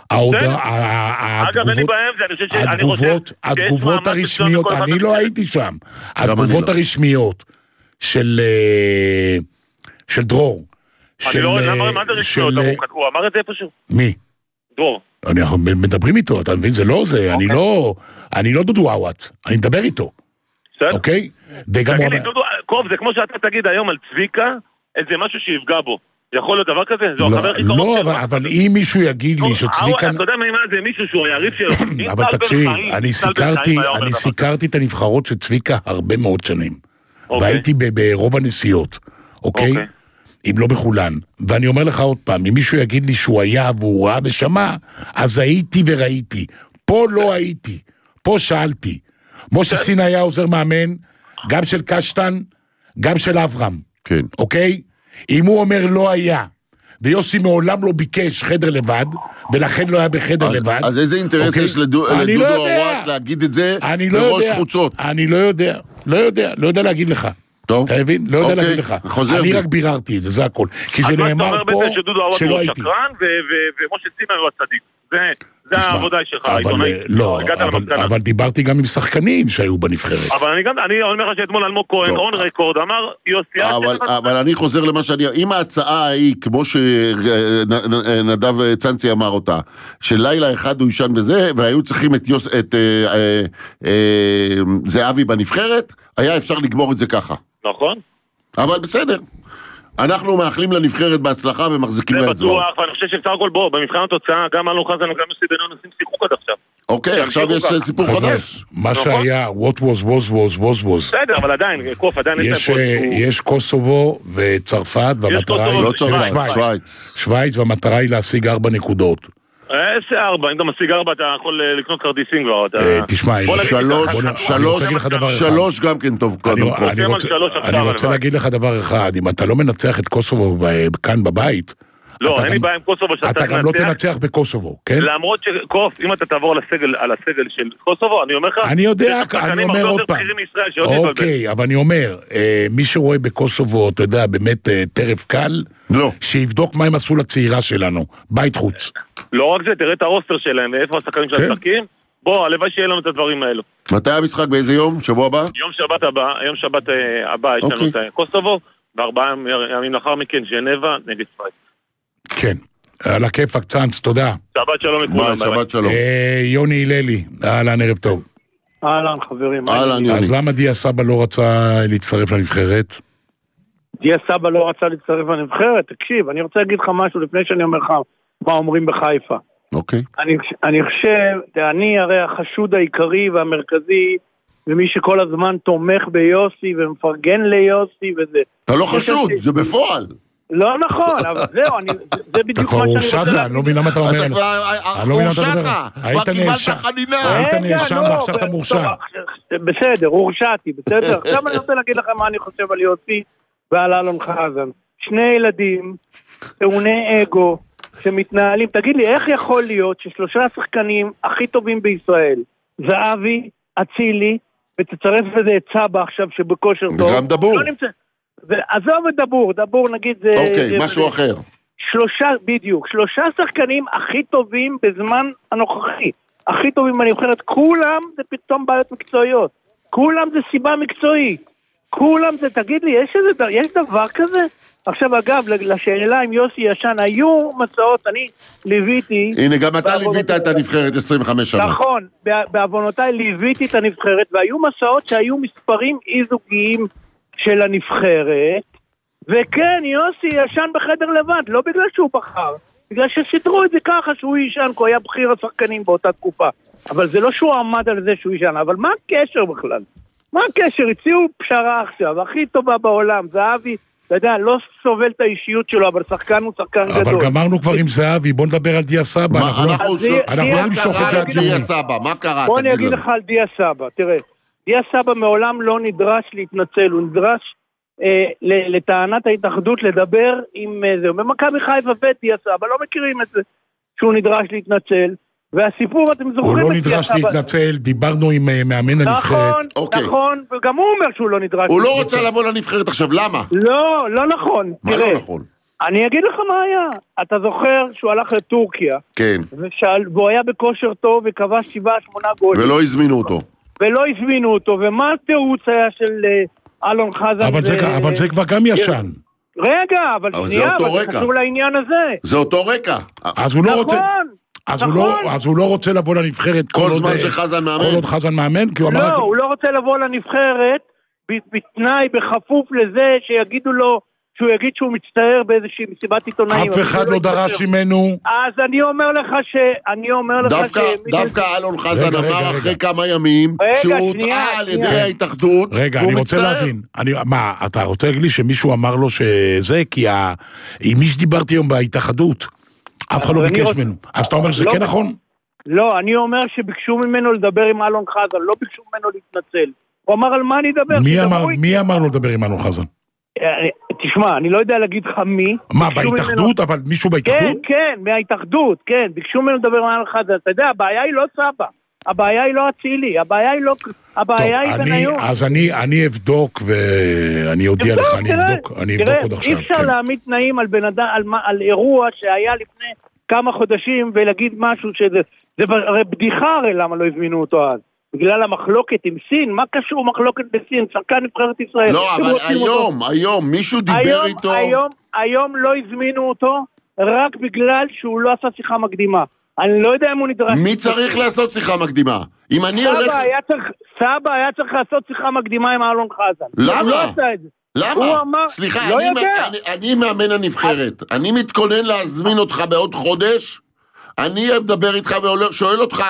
אגב, אני באמצע, אני חושב התגובות הרשמיות, אני לא הייתי שם, התגובות הרשמיות של של דרור, אני לא יודע מה זה רשמיות, הוא אמר את זה איפשהו. מי? דרור. אנחנו מדברים איתו, אתה מבין, זה לא זה, אני לא אני לא דודו אוואט, אני מדבר איתו, אוקיי? תגיד לי, דודו, קוב, זה כמו שאתה תגיד היום על צביקה, איזה משהו שיפגע בו. יכול להיות דבר כזה? זו החבר הכי קרוב שלו. לא, אבל אם מישהו יגיד לי שצביקה... אתה יודע מה זה מישהו שהוא היריב שלו. אבל תקשיב, אני סיקרתי את הנבחרות של צביקה הרבה מאוד שנים. והייתי ברוב הנסיעות, אוקיי? אם לא בכולן. ואני אומר לך עוד פעם, אם מישהו יגיד לי שהוא היה והוא ראה ושמע, אז הייתי וראיתי. פה לא הייתי. פה שאלתי. משה סיני היה עוזר מאמן, גם של קשטן, גם של אברהם. כן. אוקיי? אם הוא אומר לא היה, ויוסי מעולם לא ביקש חדר לבד, ולכן לא היה בחדר אז, לבד. אז איזה אינטרס יש לדודו אוואט להגיד את זה בראש חוצות? אני לא יודע, לא יודע, לא יודע להגיד לך. טוב. אתה מבין? לא יודע להגיד לך. אני רק ביררתי את זה, זה הכל. כי זה נאמר פה שלא הייתי. ומשה סיני הוא הצדיק. זה העבודה שלך, העיתונאי. לא, אבל דיברתי גם עם שחקנים שהיו בנבחרת. אבל אני גם, אני אומר לך שאתמול אלמוג כהן, און רקורד, אמר יוסי... אבל אני חוזר למה שאני... אם ההצעה היא, כמו שנדב צנצי אמר אותה, שלילה אחד הוא ישן בזה, והיו צריכים את זהבי בנבחרת, היה אפשר לגמור את זה ככה. נכון. אבל בסדר. אנחנו מאחלים לנבחרת בהצלחה ומחזיקים להם זמן. זה בטוח, ואני חושב שבסך הכל בוא, במבחן התוצאה, גם אלון חזן וגם יוסי בניון עושים שיחוק עד עכשיו. אוקיי, עכשיו יש סיפור חדש. מה שהיה, what was, was, was, was, was. בסדר, אבל עדיין, קוף, עדיין יש קוסובו וצרפת, והמטרה היא... לא צרפת, שוויץ. שוויץ, והמטרה היא להשיג ארבע נקודות. איזה ארבע, אם אתה משיג ארבע, אתה יכול לקנות כרטיסים כבר. תשמע, שלוש גם כן טוב קודם כל. אני רוצה להגיד לך דבר אחד, אם אתה לא מנצח את קוסובו כאן בבית, לא, אין לי בעיה עם קוסובו שאתה אתה גם לא תנצח בקוסובו, כן? למרות שקוף, אם אתה תעבור על הסגל של קוסובו, אני אומר לך... אני יודע, אני אומר עוד פעם. אוקיי, אבל אני אומר, מי שרואה בקוסובו, אתה יודע, באמת טרף קל, שיבדוק מה הם עשו לצעירה שלנו, בית חוץ. לא רק זה, תראה את הרוסטר שלהם, ואיפה השחקנים של המשחקים, בוא, הלוואי שיהיה לנו את הדברים האלו. מתי המשחק? באיזה יום? שבוע הבא? יום שבת הבא, יום שבת הבא, יש לנו את קוסובו, וארבעה ימים לאחר מכן, ז'נבה, נגד שווייץ. כן, על הכיפק צאנץ, תודה. שבת שלום לכולם. שבת שלום. יוני הללי, אהלן, ערב טוב. אהלן, חברים. אהלן, יוני. אז למה דיה סבא לא רצה להצטרף לנבחרת? דיה סבא לא רצה להצטרף לנבחרת? תקשיב, אני רוצה להגיד לך משהו לפני שאני אומר לך מה אומרים בחיפה. אוקיי. אני, אני חושב, אני הרי החשוד העיקרי והמרכזי, ומי שכל הזמן תומך ביוסי ומפרגן ליוסי וזה. אתה לא חשוד, זה בפועל. לא נכון, אבל זהו, אני, זה, זה בדיוק מה שאני רוצה להגיד. אני לא מבין למה אתה אומר. אתה כבר הורשעת, כבר קיבלת חנינה. היית נאשם ועכשיו אתה מורשע. בסדר, הורשעתי, בסדר. עכשיו אני רוצה להגיד לכם מה אני חושב על יוסי ועל אלון חזן. שני ילדים, טעוני אגו, שמתנהלים, תגיד לי, איך יכול להיות ששלושה השחקנים הכי טובים בישראל, זהבי, אצילי, ותצרף לזה את סבא עכשיו שבכושר טוב. וגם דבור. לא נמצא. עזוב את דבור, דבור נגיד זה... אוקיי, משהו אחר. שלושה, בדיוק, שלושה שחקנים הכי טובים בזמן הנוכחי. הכי טובים בנבחרת, כולם זה פתאום בעיות מקצועיות. כולם זה סיבה מקצועית. כולם זה, תגיד לי, יש איזה, יש דבר כזה? עכשיו אגב, לשאלה אם יוסי ישן, היו מסעות, אני ליוויתי... הנה, גם אתה ליווית את הנבחרת עשרים וחמש שנה. נכון, בעוונותיי ליוויתי את הנבחרת, והיו מסעות שהיו מספרים אי-זוגיים של הנבחרת, וכן, יוסי ישן בחדר לבד, לא בגלל שהוא בחר, בגלל שסידרו את זה ככה שהוא ישן, כי הוא היה בחיר השחקנים באותה תקופה. אבל זה לא שהוא עמד על זה שהוא ישן, אבל מה הקשר בכלל? מה הקשר? הציעו פשרה עכשיו, הכי טובה בעולם, זהבי, אתה יודע, לא סובל את האישיות שלו, אבל שחקן הוא שחקן גדול. אבל גמרנו כבר עם זהבי, בוא נדבר על דיה סבא. מה אנחנו לא נמשוך את זה עד דיה סבא, מה קרה? בוא אני אגיד לך על דיה סבא, תראה, דיה סבא מעולם לא נדרש להתנצל, הוא נדרש לטענת ההתאחדות לדבר עם זה, במכבי חיפה ודיה סבא, לא מכירים את זה, שהוא נדרש להתנצל, והסיפור, אתם זוכרים... הוא לא נדרש להתנצל, דיברנו עם מאמן הנבחרת. נכון, נכון, וגם הוא אומר שהוא לא נדרש. הוא לא רוצה לבוא לנבחרת עכשיו, למה? לא, לא נכון. מה לא נכון? אני אגיד לך מה היה. אתה זוכר שהוא הלך לטורקיה. כן. והוא היה בכושר טוב וכבש שבעה, שמונה גולים. ולא הזמינו אותו. ולא הזמינו אותו, ומה התירוץ היה של אלון חזן? אבל זה כבר גם ישן. רגע, אבל שנייה, אבל זה קשור לעניין הזה. זה אותו רקע. אז הוא לא רוצה... אז, נכון. הוא לא, אז הוא לא רוצה לבוא לנבחרת כל, כל זמן שחזן מאמן? כל עוד חזן מאמן? כי הוא לא, אמר... הוא לא רוצה לבוא לנבחרת בתנאי, בכפוף לזה שיגידו לו, שהוא יגיד שהוא מצטער באיזושהי מסיבת עיתונאים. אף אחד לא דרש ממנו. אז אני אומר לך ש... אני אומר לך דווקא, ש... דווקא אלון חזן אמר אחרי כמה ימים שהוא הוטעה על ידי ההתאחדות. רגע, אני רוצה להבין. אני, מה, אתה רוצה להגיד לי שמישהו אמר לו שזה? כי ה... עם מי שדיברתי היום בהתאחדות... אף אחד לא ביקש ממנו. אז אתה אומר שזה כן נכון? לא, אני אומר שביקשו ממנו לדבר עם אלון חזן, לא ביקשו ממנו להתנצל. הוא אמר על מה אני אדבר? מי אמר לו לדבר עם אלון חזן? תשמע, אני לא יודע להגיד לך מי. מה, בהתאחדות? אבל מישהו בהתאחדות? כן, כן, מההתאחדות, כן. ביקשו ממנו לדבר עם אלון חזן. אתה יודע, הבעיה היא לא סבא. הבעיה היא לא אצילי, הבעיה היא לא... הבעיה היא בניון. אז אני אבדוק ואני אודיע לך, אני אבדוק, אני אבדוק עוד עכשיו. אי אפשר להעמיד תנאים על בן אדם, על אירוע שהיה לפני כמה חודשים ולהגיד משהו שזה... זה בדיחה הרי למה לא הזמינו אותו אז. בגלל המחלוקת עם סין, מה קשור מחלוקת בסין? שחקן נבחרת ישראל. לא, אבל היום, היום, מישהו דיבר איתו... היום לא הזמינו אותו רק בגלל שהוא לא עשה שיחה מקדימה. אני לא יודע אם הוא נדרש... מי צריך לעשות שיחה מקדימה? אם אני הולך... סבא היה צריך לעשות שיחה מקדימה עם אלון חזן. למה? הוא לא עשה את זה. למה? סליחה, אני מאמן הנבחרת. אני מתכונן להזמין אותך בעוד חודש, אני מדבר איתך ושואל אותך,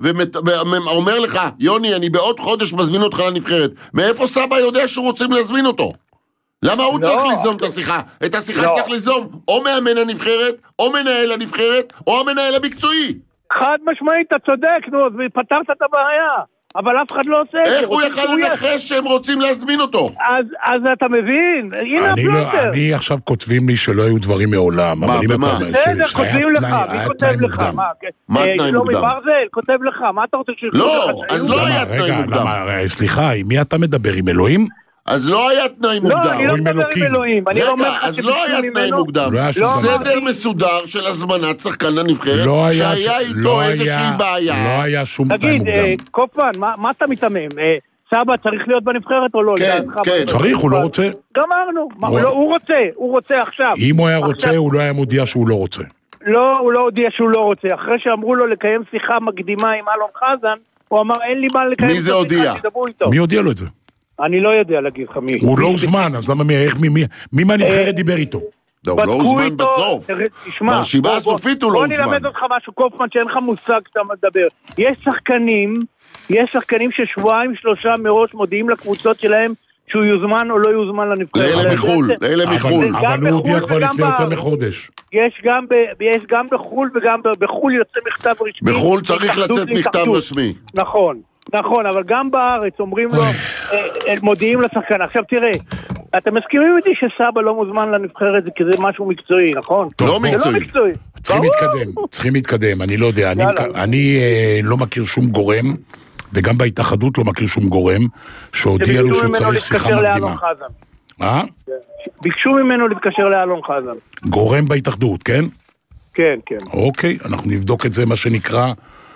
ואומר לך, יוני, אני בעוד חודש מזמין אותך לנבחרת. מאיפה סבא יודע שהוא רוצים להזמין אותו? למה הוא צריך ליזום את השיחה? את השיחה צריך ליזום או מאמן הנבחרת, או מנהל הנבחרת, או המנהל המקצועי. חד משמעית, אתה צודק, נו, ופתרת את הבעיה. אבל אף אחד לא עושה את זה. איך הוא יכל לנחש שהם רוצים להזמין אותו? אז אתה מבין, הנה הפלוטר. אני עכשיו כותבים לי שלא היו דברים מעולם. מה, במה? בסדר, כותבים לך, מי כותב לך? מה תנאי מוקדם? שלומי ברזל, כותב לך, מה אתה רוצה שיכתוב לך? לא, אז לא היה תנאי מוקדם. סליחה, עם מי אתה מדבר? עם אלוהים? אז לא היה תנאי מוקדם. לא, אני לא מדבר עם אלוהים. רגע, אז לא היה תנאי מוקדם. סדר מסודר של הזמנת שחקן לנבחרת, שהיה איתו איזושהי בעיה. לא היה שום תנאי מוקדם. תגיד, קופמן, מה אתה מתאמם? סבא צריך להיות בנבחרת או לא? כן, כן. צריך, הוא לא רוצה. גמרנו. הוא רוצה, הוא רוצה עכשיו. אם הוא היה רוצה, הוא לא היה מודיע שהוא לא רוצה. לא, הוא לא הודיע שהוא לא רוצה. אחרי שאמרו לו לקיים שיחה מקדימה עם אלון חזן, הוא אמר, אין לי מה לקיים שיחה, תדברו איתו. מי הודיע לו את זה? אני לא יודע להגיד לך מי. הוא לא הוזמן, אז למה מי מהנבחרת דיבר איתו? הוא לא הוזמן בסוף. ברשימה הסופית הוא לא הוזמן. בוא נלמד אותך משהו, קופמן, שאין לך מושג שאתה מדבר. יש שחקנים, יש שחקנים ששבועיים שלושה מראש מודיעים לקבוצות שלהם שהוא יוזמן או לא יוזמן לנבחרת. לאלה מחול, לאלה מחול. אבל הוא הודיע כבר לפני יותר מחודש. יש גם בחול וגם בחול יוצא מכתב רשמי. בחול צריך לצאת מכתב רשמי. נכון. נכון, אבל גם בארץ אומרים לו, מודיעים לשחקן. עכשיו תראה, אתם מסכימים איתי שסבא לא מוזמן לנבחרת, כי זה משהו מקצועי, נכון? לא מקצועי. צריכים להתקדם, צריכים להתקדם, אני לא יודע, אני לא מכיר שום גורם, וגם בהתאחדות לא מכיר שום גורם, שהודיע לו שהוא צריך שיחה מקדימה. אה? ביקשו ממנו להתקשר לאלון חזן. גורם בהתאחדות, כן? כן, כן. אוקיי, אנחנו נבדוק את זה, מה שנקרא,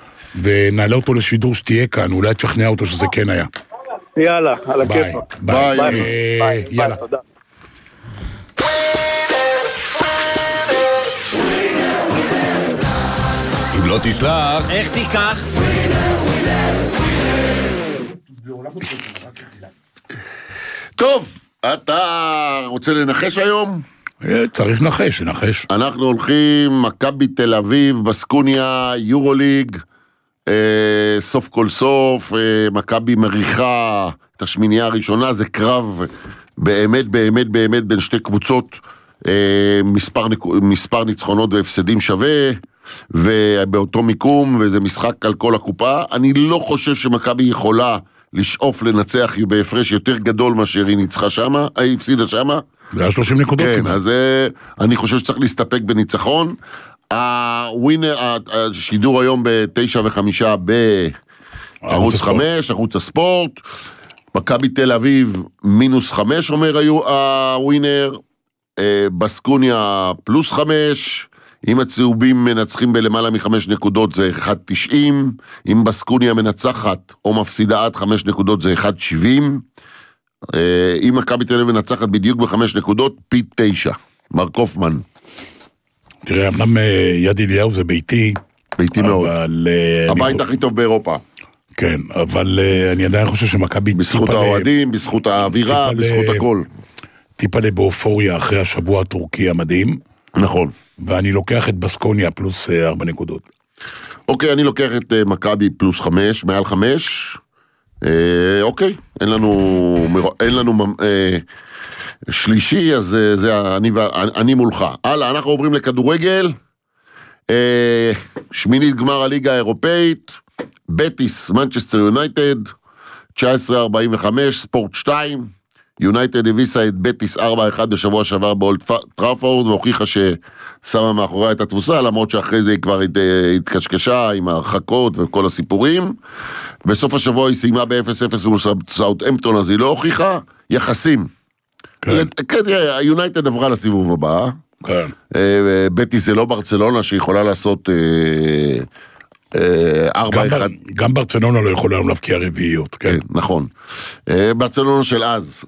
ונעלה אותו לשידור שתהיה כאן, אולי תשכנע אותו שזה כן היה. יאללה, על הכיפאק. ביי, ביי, יאללה. תודה. אם לא תשלח, איך תיקח? טוב, אתה רוצה לנחש היום? צריך לנחש, לנחש. אנחנו הולכים, מכבי תל אביב, בסקוניה, יורוליג, סוף כל סוף, מכבי מריחה את השמינייה הראשונה, זה קרב באמת, באמת, באמת בין שתי קבוצות, מספר, מספר ניצחונות והפסדים שווה, ובאותו מיקום, וזה משחק על כל הקופה. אני לא חושב שמכבי יכולה לשאוף לנצח בהפרש יותר גדול מאשר היא ניצחה שמה, היא הפסידה שמה. זה היה שלושים נקודות. כן, אז אני חושב שצריך להסתפק בניצחון. הווינר, השידור היום בתשע וחמישה בערוץ חמש, ערוץ הספורט, מכבי תל אביב מינוס חמש אומר הווינר, בסקוניה פלוס חמש, אם הצהובים מנצחים בלמעלה מחמש נקודות זה אחד תשעים, אם בסקוניה מנצחת או מפסידה עד חמש נקודות זה אחד שבעים, אם מכבי תל אביב מנצחת בדיוק בחמש נקודות, פי תשע, מר קופמן. תראה, אמנם יד אליהו זה ביתי, ביתי מאוד, הבית הכי טוב באירופה. כן, אבל אני עדיין חושב שמכבי... בזכות האוהדים, בזכות האווירה, בזכות הכל. טיפה לבאופוריה אחרי השבוע הטורקי המדהים. נכון. ואני לוקח את בסקוניה פלוס ארבע נקודות. אוקיי, אני לוקח את מכבי פלוס חמש, מעל חמש. אוקיי, אין לנו... אין לנו... שלישי, אז זה אני, אני מולך. הלאה, אנחנו עוברים לכדורגל. שמינית גמר הליגה האירופאית. בטיס, מנצ'סטר יונייטד, תשע עשרה ארבעים וחמש, ספורט שתיים, יונייטד הביסה את בטיס ארבע אחד בשבוע שעבר באולד טראפורד, והוכיחה ששמה מאחוריה את התבוסה, למרות שאחרי זה היא כבר התקשקשה עם ההרחקות וכל הסיפורים. בסוף השבוע היא סיימה ב-אפס אפס מול סאות'המפטון, אז היא לא הוכיחה, יחסים. כן, יונייטד עברה לסיבוב הבא. כן. בטיס זה לא ברצלונה שיכולה לעשות... גם, בר, גם ברצלונה לא יכולה להבקיע רביעיות, כן. כן, נכון. ברצלונה של אז.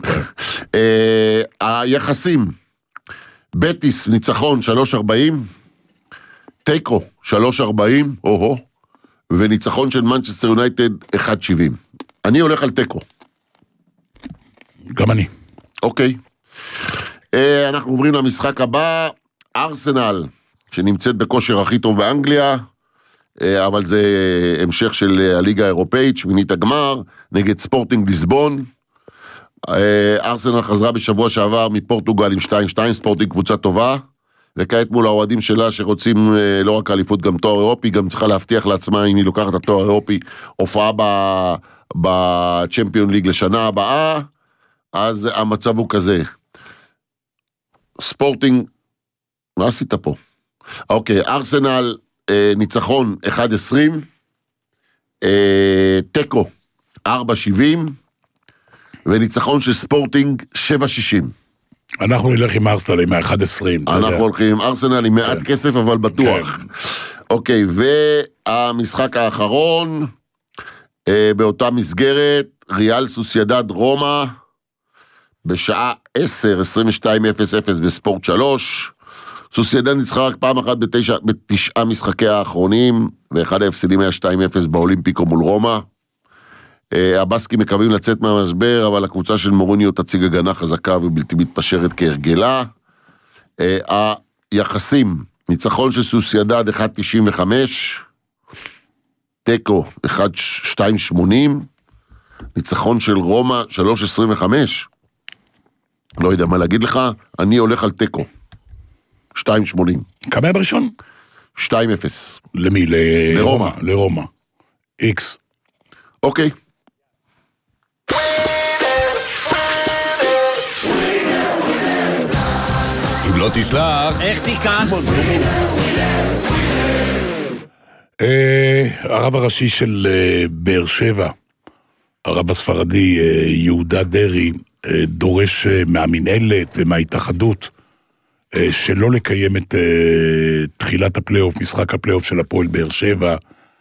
היחסים, בטיס ניצחון שלוש ארבעים, טיקו שלוש ארבעים, או-הו, וניצחון של מנצ'סטר יונייטד אחד שבעים. אני הולך על טיקו. גם אני. אוקיי. אנחנו עוברים למשחק הבא, ארסנל, שנמצאת בכושר הכי טוב באנגליה, אבל זה המשך של הליגה האירופאית, שמינית הגמר, נגד ספורטינג ליסבון. ארסנל חזרה בשבוע שעבר מפורטוגל עם שתיים שתיים, ספורטינג קבוצה טובה, וכעת מול האוהדים שלה שרוצים לא רק אליפות, גם תואר אירופי, גם צריכה להבטיח לעצמה אם היא לוקחת את התואר האירופי, הופעה בצ'מפיון ליג לשנה הבאה, אז המצב הוא כזה. ספורטינג, מה עשית פה? אוקיי, ארסנל, ניצחון אחד עשרים, טקו ארבע שבעים, וניצחון של ספורטינג שבע שישים. אנחנו נלך עם ארסנל עם אחד עשרים. אנחנו הולכים עם ארסנל עם מעט כסף, אבל בטוח. אוקיי, והמשחק האחרון, באותה מסגרת, ריאל סוסיידד רומא, בשעה עשר, עשרים ושתיים אפס אפס בספורט שלוש, סוסיידד ניצחה רק פעם אחת בתשע, בתשעה משחקי האחרונים, ואחד ההפסדים היה שתיים אפס באולימפיקו מול רומא. הבסקים מקווים לצאת מהמשבר, אבל הקבוצה של מוריניו תציג הגנה חזקה ובלתי מתפשרת כהרגלה. היחסים, ניצחון של סוסיידד אחד תשעים וחמש, טקו אחד שתיים שמונים, ניצחון של רומא שלוש עשרים וחמש. לא יודע מה להגיד לך, אני הולך על טקו. שתיים שמונים. כמה היה בראשון? שתיים אפס. למי? לרומא. לרומא. איקס. אוקיי. אם לא תשלח, איך תיקח? הרב הראשי של באר שבע, הרב הספרדי יהודה דרי, דורש מהמנהלת ומההתאחדות שלא לקיים את תחילת הפלייאוף, משחק הפלייאוף של הפועל באר שבע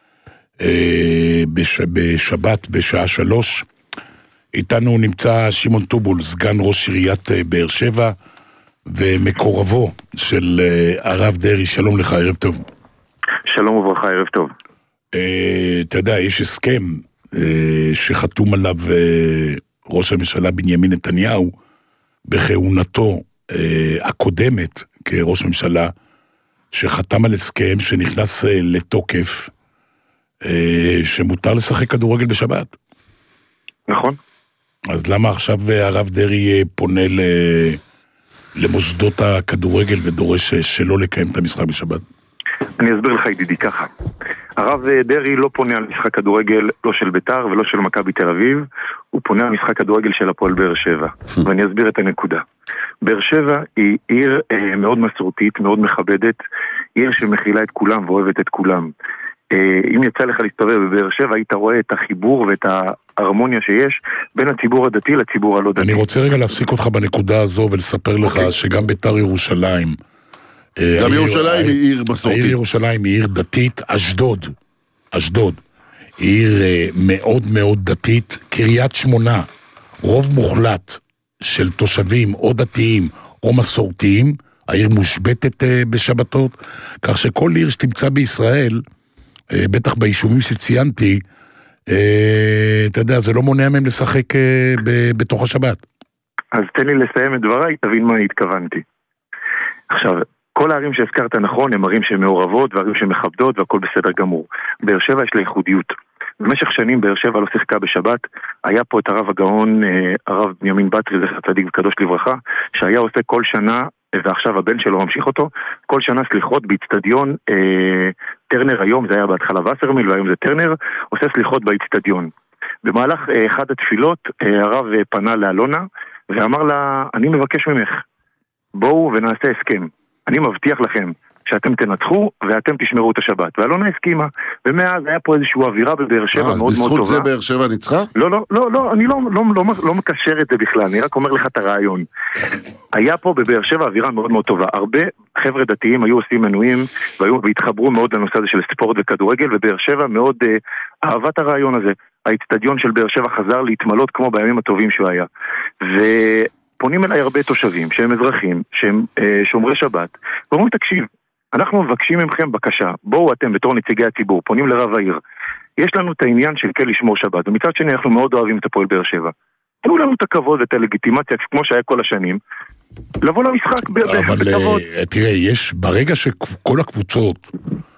בשבת בשעה שלוש. איתנו נמצא שמעון טובול, סגן ראש עיריית באר שבע ומקורבו של הרב דרי. שלום לך, ערב טוב. שלום וברכה, ערב טוב. אתה יודע, יש הסכם שחתום עליו ראש הממשלה בנימין נתניהו בכהונתו הקודמת כראש הממשלה, שחתם על הסכם שנכנס לתוקף, שמותר לשחק כדורגל בשבת. נכון. אז למה עכשיו הרב דרעי פונה ל... למוסדות הכדורגל ודורש שלא לקיים את המשחק בשבת? אני אסביר לך ידידי ככה. הרב דרעי לא פונה על משחק כדורגל לא של ביתר ולא של מכבי תל אביב, הוא פונה על משחק כדורגל של הפועל באר שבע. ואני אסביר את הנקודה. באר שבע היא עיר אה, מאוד מסורתית, מאוד מכבדת, עיר שמכילה את כולם ואוהבת את כולם. אה, אם יצא לך להסתובב בבאר שבע, היית רואה את החיבור ואת ההרמוניה שיש בין הציבור הדתי לציבור הלא דתי. אני רוצה רגע להפסיק אותך בנקודה הזו ולספר לך okay. שגם ביתר ירושלים, גם ירושלים היא עיר מסורתית. העיר ירושלים היא עיר דתית, אשדוד, אשדוד, היא עיר מאוד מאוד דתית, קריית שמונה, רוב מוחלט של תושבים או דתיים או מסורתיים, העיר מושבתת בשבתות, כך שכל עיר שתמצא בישראל, בטח ביישובים שציינתי, אתה יודע, זה לא מונע מהם לשחק בתוך השבת. אז תן לי לסיים את דבריי, תבין מה התכוונתי. עכשיו, כל הערים שהזכרת נכון הם ערים שמעורבות וערים שמכבדות והכל בסדר גמור. באר שבע יש לה ייחודיות. במשך שנים באר שבע לא שיחקה בשבת, היה פה את הרב הגאון, הרב בנימין בטרי, זכר צדיק וקדוש לברכה, שהיה עושה כל שנה, ועכשיו הבן שלו ממשיך אותו, כל שנה סליחות באצטדיון אה, טרנר, היום זה היה בהתחלה וסרמיל והיום זה טרנר, עושה סליחות באצטדיון. במהלך אה, אחד התפילות אה, הרב אה, פנה לאלונה ואמר לה, אני מבקש ממך, בואו ונעשה הסכם. אני מבטיח לכם שאתם תנצחו ואתם תשמרו את השבת. ואלונה הסכימה, ומאז היה פה איזושהי אווירה בבאר שבע מאוד מאוד טובה. בזכות זה באר שבע ניצחה? לא, לא, לא, לא, אני לא, לא, לא, לא מקשר את זה בכלל, אני רק אומר לך את הרעיון. היה פה בבאר שבע אווירה מאוד מאוד טובה. הרבה חבר'ה דתיים היו עושים מנויים, והיו, והתחברו מאוד לנושא הזה של ספורט וכדורגל, ובאר שבע מאוד אה, אהבת הרעיון הזה. האצטדיון של באר שבע חזר להתמלות כמו בימים הטובים שהוא היה. ו... פונים אליי הרבה תושבים שהם אזרחים, שהם אה, שומרי שבת, ואומרים, תקשיב, אנחנו מבקשים ממכם בקשה, בואו אתם בתור נציגי הציבור, פונים לרב העיר, יש לנו את העניין של כן לשמור שבת, ומצד שני אנחנו מאוד אוהבים את הפועל באר שבע. תנו לנו את הכבוד ואת הלגיטימציה, כמו שהיה כל השנים, לבוא למשחק בכבוד. אבל תראה, יש, ברגע שכל הקבוצות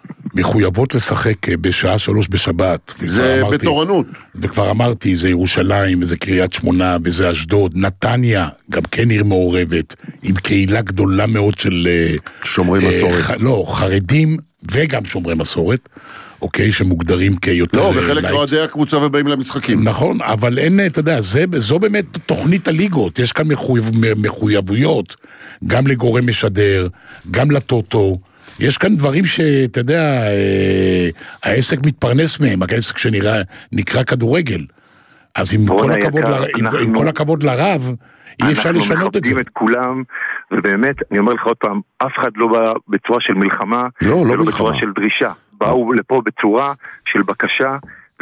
מחויבות לשחק בשעה שלוש בשבת. זה אמרתי, בתורנות. וכבר אמרתי, זה ירושלים, וזה קריית שמונה, וזה אשדוד, נתניה, גם כן עיר מעורבת, עם קהילה גדולה מאוד של... שומרי אה, מסורת. ח, לא, חרדים וגם שומרי מסורת, אוקיי, שמוגדרים כיותר... לא, וחלק רועדי הקבוצה ובאים למשחקים. נכון, אבל אין, אתה יודע, זה, זו באמת תוכנית הליגות, יש כאן מחויב, מחויבויות, גם לגורם משדר, גם לטוטו, יש כאן דברים שאתה יודע, אה, העסק מתפרנס מהם, העסק שנקרא כדורגל. אז עם כל, הכבוד ל... אנחנו... עם כל הכבוד לרב, אי אפשר לשנות את זה. אנחנו מכבדים את כולם, ובאמת, אני אומר לך עוד פעם, אף אחד לא בא בצורה של מלחמה, לא, לא ולא מלחמה. בצורה של דרישה. באו לפה בצורה של בקשה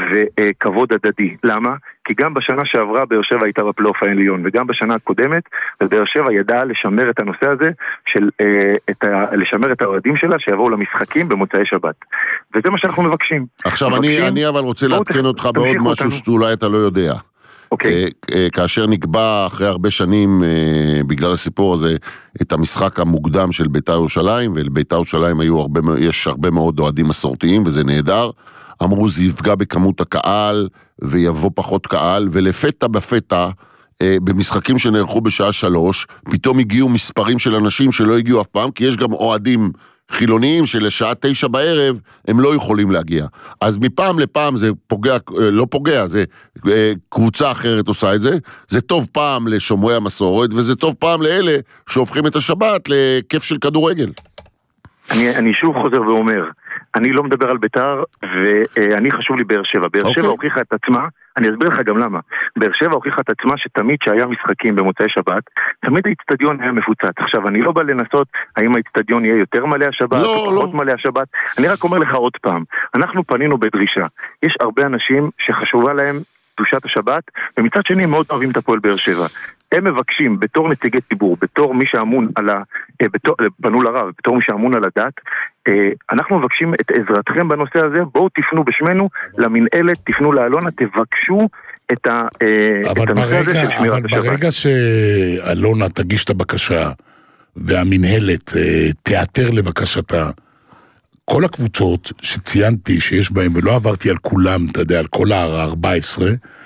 וכבוד הדדי. למה? כי גם בשנה שעברה באר שבע הייתה בפלייאוף העליון, וגם בשנה הקודמת, ובאר שבע ידעה לשמר את הנושא הזה, של, אה, את ה, לשמר את האוהדים שלה, שיבואו למשחקים במוצאי שבת. וזה מה שאנחנו מבקשים. עכשיו, מבקשים, אני, אני אבל רוצה להתקן אותך בעוד משהו שאולי אתה לא יודע. אוקיי. כאשר נקבע אחרי הרבה שנים, בגלל הסיפור הזה, את המשחק המוקדם של ביתר ירושלים, ולביתר ירושלים היו הרבה, יש הרבה מאוד אוהדים מסורתיים, וזה נהדר. אמרו, זה יפגע בכמות הקהל, ויבוא פחות קהל, ולפתע בפתע, במשחקים שנערכו בשעה שלוש, פתאום הגיעו מספרים של אנשים שלא הגיעו אף פעם, כי יש גם אוהדים חילוניים שלשעה תשע בערב הם לא יכולים להגיע. אז מפעם לפעם זה פוגע, לא פוגע, זה קבוצה אחרת עושה את זה, זה טוב פעם לשומרי המסורת, וזה טוב פעם לאלה שהופכים את השבת לכיף של כדורגל. אני, אני שוב חוזר ואומר, אני לא מדבר על ביתר, ואני חשוב לי באר שבע. באר שבע הוכיחה את עצמה, אני אסביר לך גם למה. באר שבע הוכיחה את עצמה שתמיד שהיה משחקים במוצאי שבת, תמיד האצטדיון היה מפוצץ. עכשיו, אני לא בא לנסות האם האצטדיון יהיה יותר מלא השבת, או פחות מלא השבת. אני רק אומר לך עוד פעם, אנחנו פנינו בדרישה. יש הרבה אנשים שחשובה להם קדושת השבת, ומצד שני מאוד אוהבים את הפועל באר שבע. הם מבקשים בתור נציגי ציבור, בתור מי שאמון על ה... בתור, פנו לרב, בתור מי שאמון על הדת, אנחנו מבקשים את עזרתכם בנושא הזה, בואו תפנו בשמנו למנהלת, תפנו לאלונה, תבקשו את, ה, את הנושא ברגע, הזה של שמירת השבת. אבל ברגע שאלונה תגיש את הבקשה, והמנהלת תיאטר לבקשתה, כל הקבוצות שציינתי שיש בהם, ולא עברתי על כולם, אתה יודע, על כל ה-ארבע עשרה,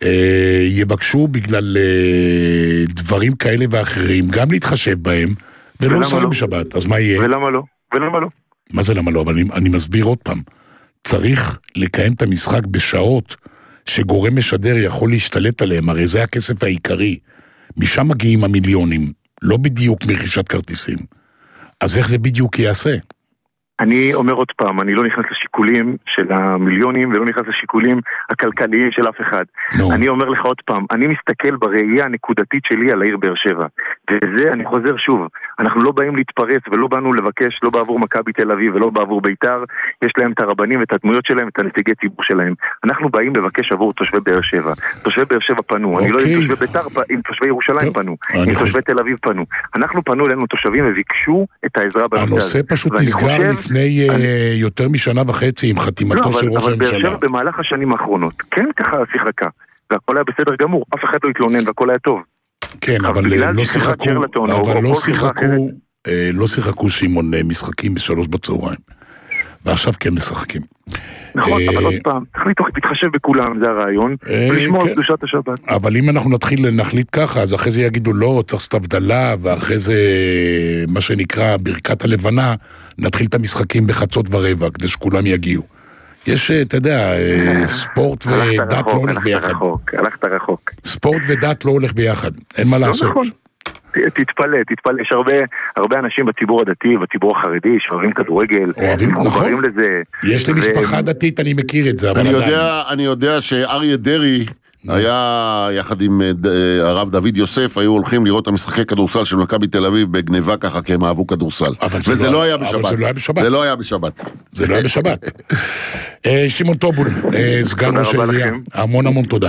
יבקשו בגלל דברים כאלה ואחרים, גם להתחשב בהם, ולא לשחק בשבת. אז מה יהיה? ולמה לא? ולמה לא? מה זה למה לא? אבל אני, אני מסביר עוד פעם. צריך לקיים את המשחק בשעות שגורם משדר יכול להשתלט עליהם, הרי זה הכסף העיקרי. משם מגיעים המיליונים, לא בדיוק מרכישת כרטיסים. אז איך זה בדיוק יעשה? אני אומר עוד פעם, אני לא נכנס לשיקולים של המיליונים, ולא נכנס לשיקולים הכלכליים של אף אחד. No. אני אומר לך עוד פעם, אני מסתכל בראייה הנקודתית שלי על העיר באר שבע. וזה, אני חוזר שוב, אנחנו לא באים להתפרץ, ולא באנו לבקש, לא בעבור מכבי תל אביב, ולא בעבור ביתר, יש להם את הרבנים ואת הדמויות שלהם, את הנציגי ציבור שלהם. אנחנו באים לבקש עבור תושבי באר שבע. תושבי באר שבע פנו, okay. אני לא יודע אם תושבי ביתר, אם תושבי ירושלים טוב. פנו, אם תושבי חושב... תל אביב פנו. אנחנו פנו אלינו תושבים וביקשו את העזרה בנושא. הנושא פשוט נסגר לפני יותר משנה וחצי עם חתימתו של ראש הממשלה. אבל באר שבע במהלך השנים האחרונות, כן ככה שיחקה, והכל היה בסדר גמור, אף אחד לא התלונן והכל היה טוב. כן, אבל לא שיחקו, אבל לא שיחקו, לא שיחקו שימון משחקים בשלוש בצהריים. ועכשיו כן משחקים. נכון, אבל עוד פעם, צריך להתחשב בכולם, זה הרעיון, ולשמור על קדושת השבת. אבל אם אנחנו נתחיל להחליט ככה, אז אחרי זה יגידו לא, צריך לעשות הבדלה, ואחרי זה, מה שנקרא, ברכת הלבנה, נתחיל את המשחקים בחצות ורבע, כדי שכולם יגיעו. יש, אתה יודע, ספורט ודת לא הולך ביחד. הלכת רחוק. ספורט ודת לא הולך ביחד, אין מה לעשות. נכון. תתפלא, תתפלא, יש הרבה, הרבה אנשים בציבור הדתי, בציבור החרדי, שאוהבים כדורגל, אוהבים, נכון, לזה, יש לי ו... משפחה דתית, אני מכיר את זה, אני יודע, אני יודע שאריה דרי היה, יחד עם הרב דוד יוסף, היו הולכים לראות את המשחקי כדורסל של מכבי תל אביב בגניבה ככה, כי הם אהבו כדורסל. וזה לא היה בשבת. זה לא היה בשבת. זה לא היה בשבת. זה לא היה בשבת. שמעון טובול, סגן ראש העירייה, המון המון תודה.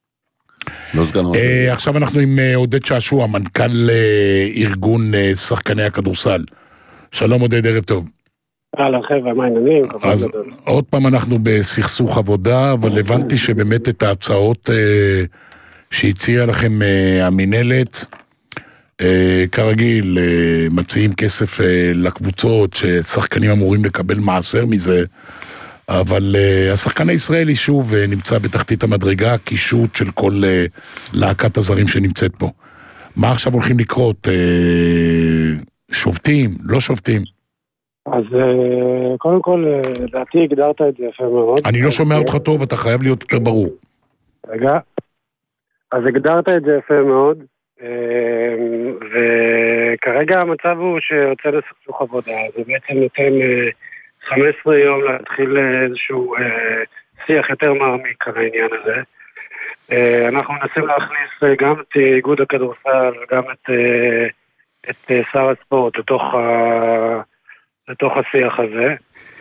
לא סגן ראש העירייה. עכשיו אנחנו עם עודד שעשוע, מנכ"ל ארגון שחקני הכדורסל. שלום עודד, ערב טוב. אהלן חבר'ה, מה העניינים? אז עוד פעם אנחנו בסכסוך עבודה, אבל הבנתי שבאמת את ההצעות אה, שהציעה לכם אה, המנהלת, אה, כרגיל, אה, מציעים כסף אה, לקבוצות, ששחקנים אמורים לקבל מעשר מזה, אבל אה, השחקן הישראלי שוב אה, נמצא בתחתית המדרגה, קישוט של כל אה, להקת הזרים שנמצאת פה. מה עכשיו הולכים לקרות? אה, שובטים? לא שובטים? אז קודם כל, לדעתי הגדרת את זה יפה מאוד. אני לא שומע אותך טוב, אתה חייב להיות יותר ברור. רגע. אז הגדרת את זה יפה מאוד, וכרגע המצב הוא שיוצא לסכסוך עבודה, זה בעצם נותן חמישה עשר יום להתחיל איזשהו שיח יותר מעמיק על העניין הזה. אנחנו מנסים להכניס גם את איגוד הכדורסל וגם את, את שר הספורט לתוך ה... לתוך השיח הזה.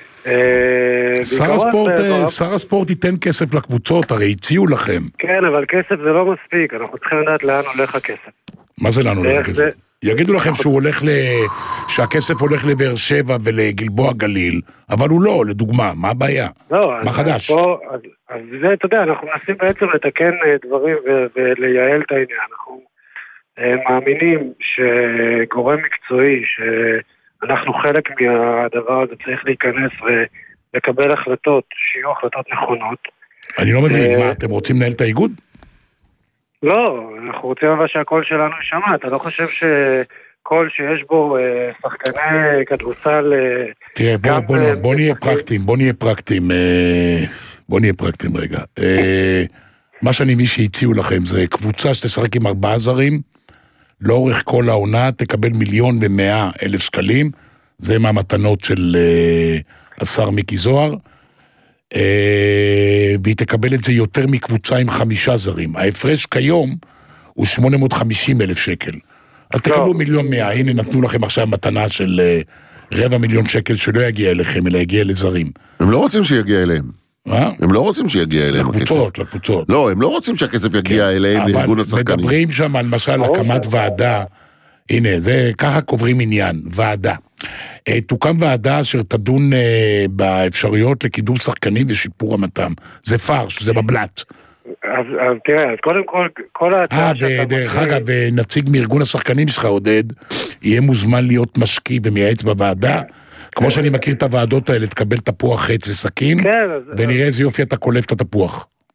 שר הספורט, שר הספורט ייתן כסף לקבוצות, הרי הציעו לכם. כן, אבל כסף זה לא מספיק, אנחנו צריכים לדעת לאן הולך הכסף. מה זה לאן הולך הכסף? יגידו לכם שהוא הולך ל... שהכסף הולך לבאר שבע ולגלבוע גליל, אבל הוא לא, לדוגמה, מה הבעיה? לא, מה חדש? אז זה, אתה יודע, אנחנו מנסים בעצם לתקן דברים ולייעל את העניין. אנחנו מאמינים שגורם מקצועי, ש... אנחנו חלק מהדבר הזה צריך להיכנס ולקבל החלטות, שיהיו החלטות נכונות. אני לא מבין, מה, אתם רוצים לנהל את האיגוד? לא, אנחנו רוצים אבל שהקול שלנו יישמע, אתה לא חושב שקול שיש בו שחקני כדורסל... תראה, בוא נהיה פרקטיים, בוא נהיה פרקטיים, בוא נהיה פרקטיים רגע. מה שאני מבין שהציעו לכם זה קבוצה שתשחק עם ארבעה זרים, לאורך כל העונה תקבל מיליון ומאה אלף שקלים, זה מהמתנות של uh, השר מיקי זוהר, uh, והיא תקבל את זה יותר מקבוצה עם חמישה זרים. ההפרש כיום הוא שמונה מאות וחמישים אלף שקל. אז תקבלו מיליון מאה, הנה נתנו לכם עכשיו מתנה של uh, רבע מיליון שקל שלא יגיע אליכם, אלא יגיע לזרים. הם לא רוצים שיגיע אליהם. מה? הם לא רוצים שיגיע אליהם הכסף. לקבוצות, לקבוצות. לא, הם לא רוצים שהכסף יגיע אליהם לארגון השחקנים. אבל מדברים שם על משל הקמת ועדה, הנה, זה ככה קוברים עניין, ועדה. תוקם ועדה אשר תדון באפשרויות לקידום שחקנים ושיפור רמתם. זה פרש, זה בבלט. אז תראה, אז קודם כל, כל ההצעה שאתה... אה, ודרך אגב, נציג מארגון השחקנים שלך, עודד, יהיה מוזמן להיות משקיע ומייעץ בוועדה, כמו שאני מכיר את הוועדות האלה, תקבל תפוח חץ וסכין, ונראה איזה יופי אתה קולף את התפוח.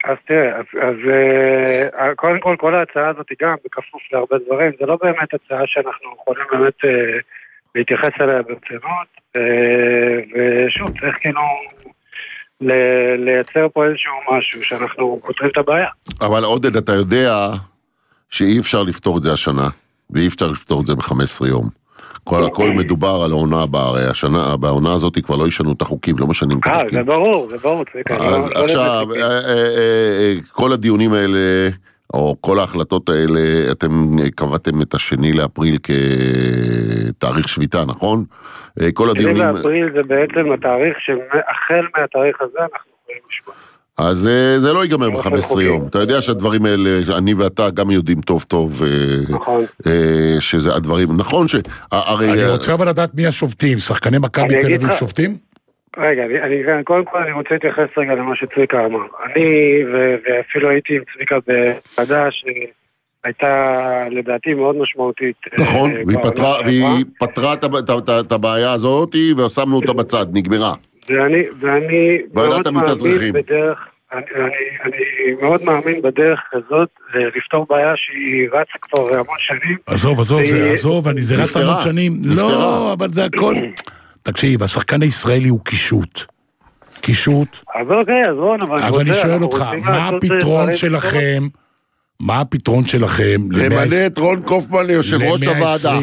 אז תראה, אז, אז uh, קודם כל, כל ההצעה הזאת היא גם בכפוף להרבה דברים, זה לא באמת הצעה שאנחנו יכולים באמת uh, להתייחס אליה ברצינות, uh, ושוב, צריך כאילו ל- לייצר פה איזשהו משהו שאנחנו פותרים את הבעיה. אבל עודד, אתה יודע שאי אפשר לפתור את זה השנה, ואי אפשר לפתור את זה ב-חמישה עשר יום. כל הכל מדובר על העונה הבאה, הרי השנה, בעונה הזאת כבר לא ישנו את החוקים, לא משנים את החוקים. אה, זה ברור, זה ברור. אז עכשיו, כל הדיונים האלה, או כל ההחלטות האלה, אתם קבעתם את השני לאפריל כתאריך שביתה, נכון? כל הדיונים... שני לאפריל זה בעצם התאריך שהחל מהתאריך הזה אנחנו יכולים לשמוע. אז זה לא ייגמר ב-חמישה עשר יום. אתה יודע שהדברים האלה, אני ואתה גם יודעים טוב טוב, שזה הדברים, נכון ש... אני רוצה אבל לדעת מי השופטים, שחקני מכבי תל אביב שופטים? רגע, קודם כל אני רוצה להתייחס רגע למה שצביקה אמר. אני, ואפילו הייתי עם צביקה בוועדה שהייתה לדעתי מאוד משמעותית. נכון, והיא פתרה את הבעיה הזאת, ושמנו אותה בצד, נגמרה. ואני, ואני מאוד מאמין בדרך, אני, אני, אני מאוד מאמין בדרך כזאת לפתור בעיה שהיא רצה כבר המון שנים. עזוב, עזוב, זה עזוב, אני זה רצה המון שנים. לא, אבל זה הכל. תקשיב, השחקן הישראלי הוא קישוט. קישוט. אז אוקיי, אז בואו נבוא. אז אני שואל אותך, מה הפתרון שלכם? מה הפתרון שלכם? למלא את רון קופמן ליושב ראש הוועדה.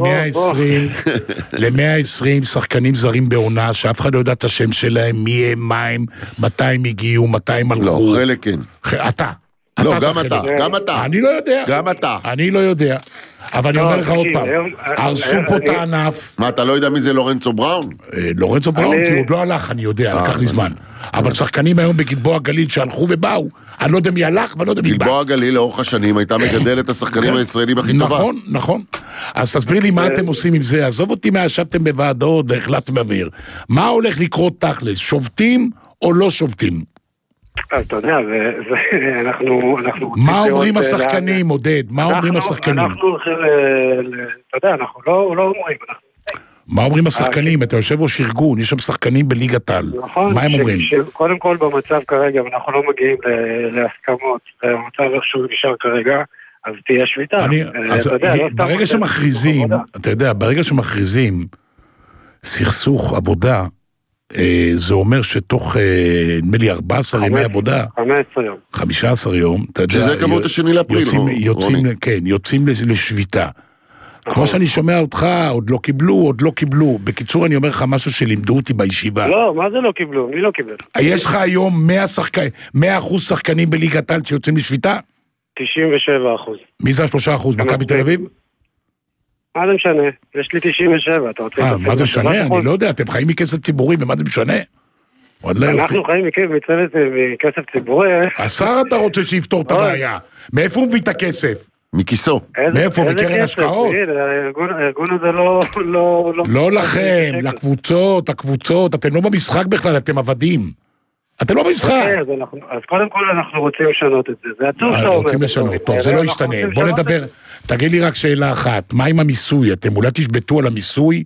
ל-מאה ועשרים שחקנים זרים בעונה, שאף אחד לא יודע את השם שלהם, מי הם, מה הם, מתי הם הגיעו, מתי הם הלכו. לא, חלק כן. אתה. לא, גם אתה, גם אתה. אני לא יודע. גם אתה. אני לא יודע. אבל אני אומר לך עוד פעם, הרסו פה את הענף. מה, אתה לא יודע מי זה לורנצו בראון? לורנצו בראון, כי הוא עוד לא הלך, אני יודע, לקח לי זמן. אבל שחקנים היום בגלבוע גליל שהלכו ובאו, אני לא יודע מי הלך ואני לא יודע מי בא. גלבוע גליל לאורך השנים הייתה מגדלת את השחקנים הישראלים הכי טובה. נכון, נכון. אז תסביר לי מה אתם עושים עם זה, עזוב אותי מה ישבתם בוועדות והחלטתם באוויר. מה הולך לקרות תכלס, שובתים או לא שובתים? אז אתה יודע, אנחנו... מה אומרים השחקנים, עודד? מה אומרים השחקנים? אנחנו הולכים, אתה יודע, אנחנו לא אומרים, אנחנו... מה אומרים השחקנים? אתה יושב ראש ארגון, יש שם שחקנים בליגת העל. נכון, מה הם אומרים? קודם כל במצב כרגע, אנחנו לא מגיעים להסכמות, במצב איכשהו נשאר כרגע, אז תהיה שביתה. ברגע שמכריזים, אתה יודע, ברגע שמכריזים סכסוך עבודה, זה אומר שתוך, נדמה לי, ארבעה עשר ימי עבודה, חמישה עשר יום. חמישה עשר יום, שזה כמות השני לאפריל, יוצאים לשביתה. כמו שאני שומע אותך, עוד לא קיבלו, עוד לא קיבלו. בקיצור, אני אומר לך משהו שלימדו אותי בישיבה. לא, מה זה לא קיבלו? מי לא קיבל? יש לך היום מאה אחוז שחקנים בליגת העל שיוצאים לשביתה? תשעים ושבעה אחוז. מי זה ה-שלושה אחוז? מכבי תל אביב? מה זה משנה? יש לי תשעים ושבע, אתה רוצה... אה, מה זה משנה? אני לא יודע, אתם חיים מכסף ציבורי, ומה זה משנה? אנחנו חיים מכסף ציבורי. השר אתה רוצה שיפתור את הבעיה. מאיפה הוא מביא את הכסף? מכיסו. מאיפה? מקרן השקעות? הארגון הזה לא... לא לכם, לקבוצות, הקבוצות, אתם לא במשחק בכלל, אתם עבדים. אתם לא במשחק. אז קודם כל אנחנו רוצים לשנות את זה. זה עצוב שאתה אומר. רוצים לשנות, טוב, זה לא ישתנה. בוא נדבר, תגיד לי רק שאלה אחת, מה עם המיסוי? אתם אולי תשבטו על המיסוי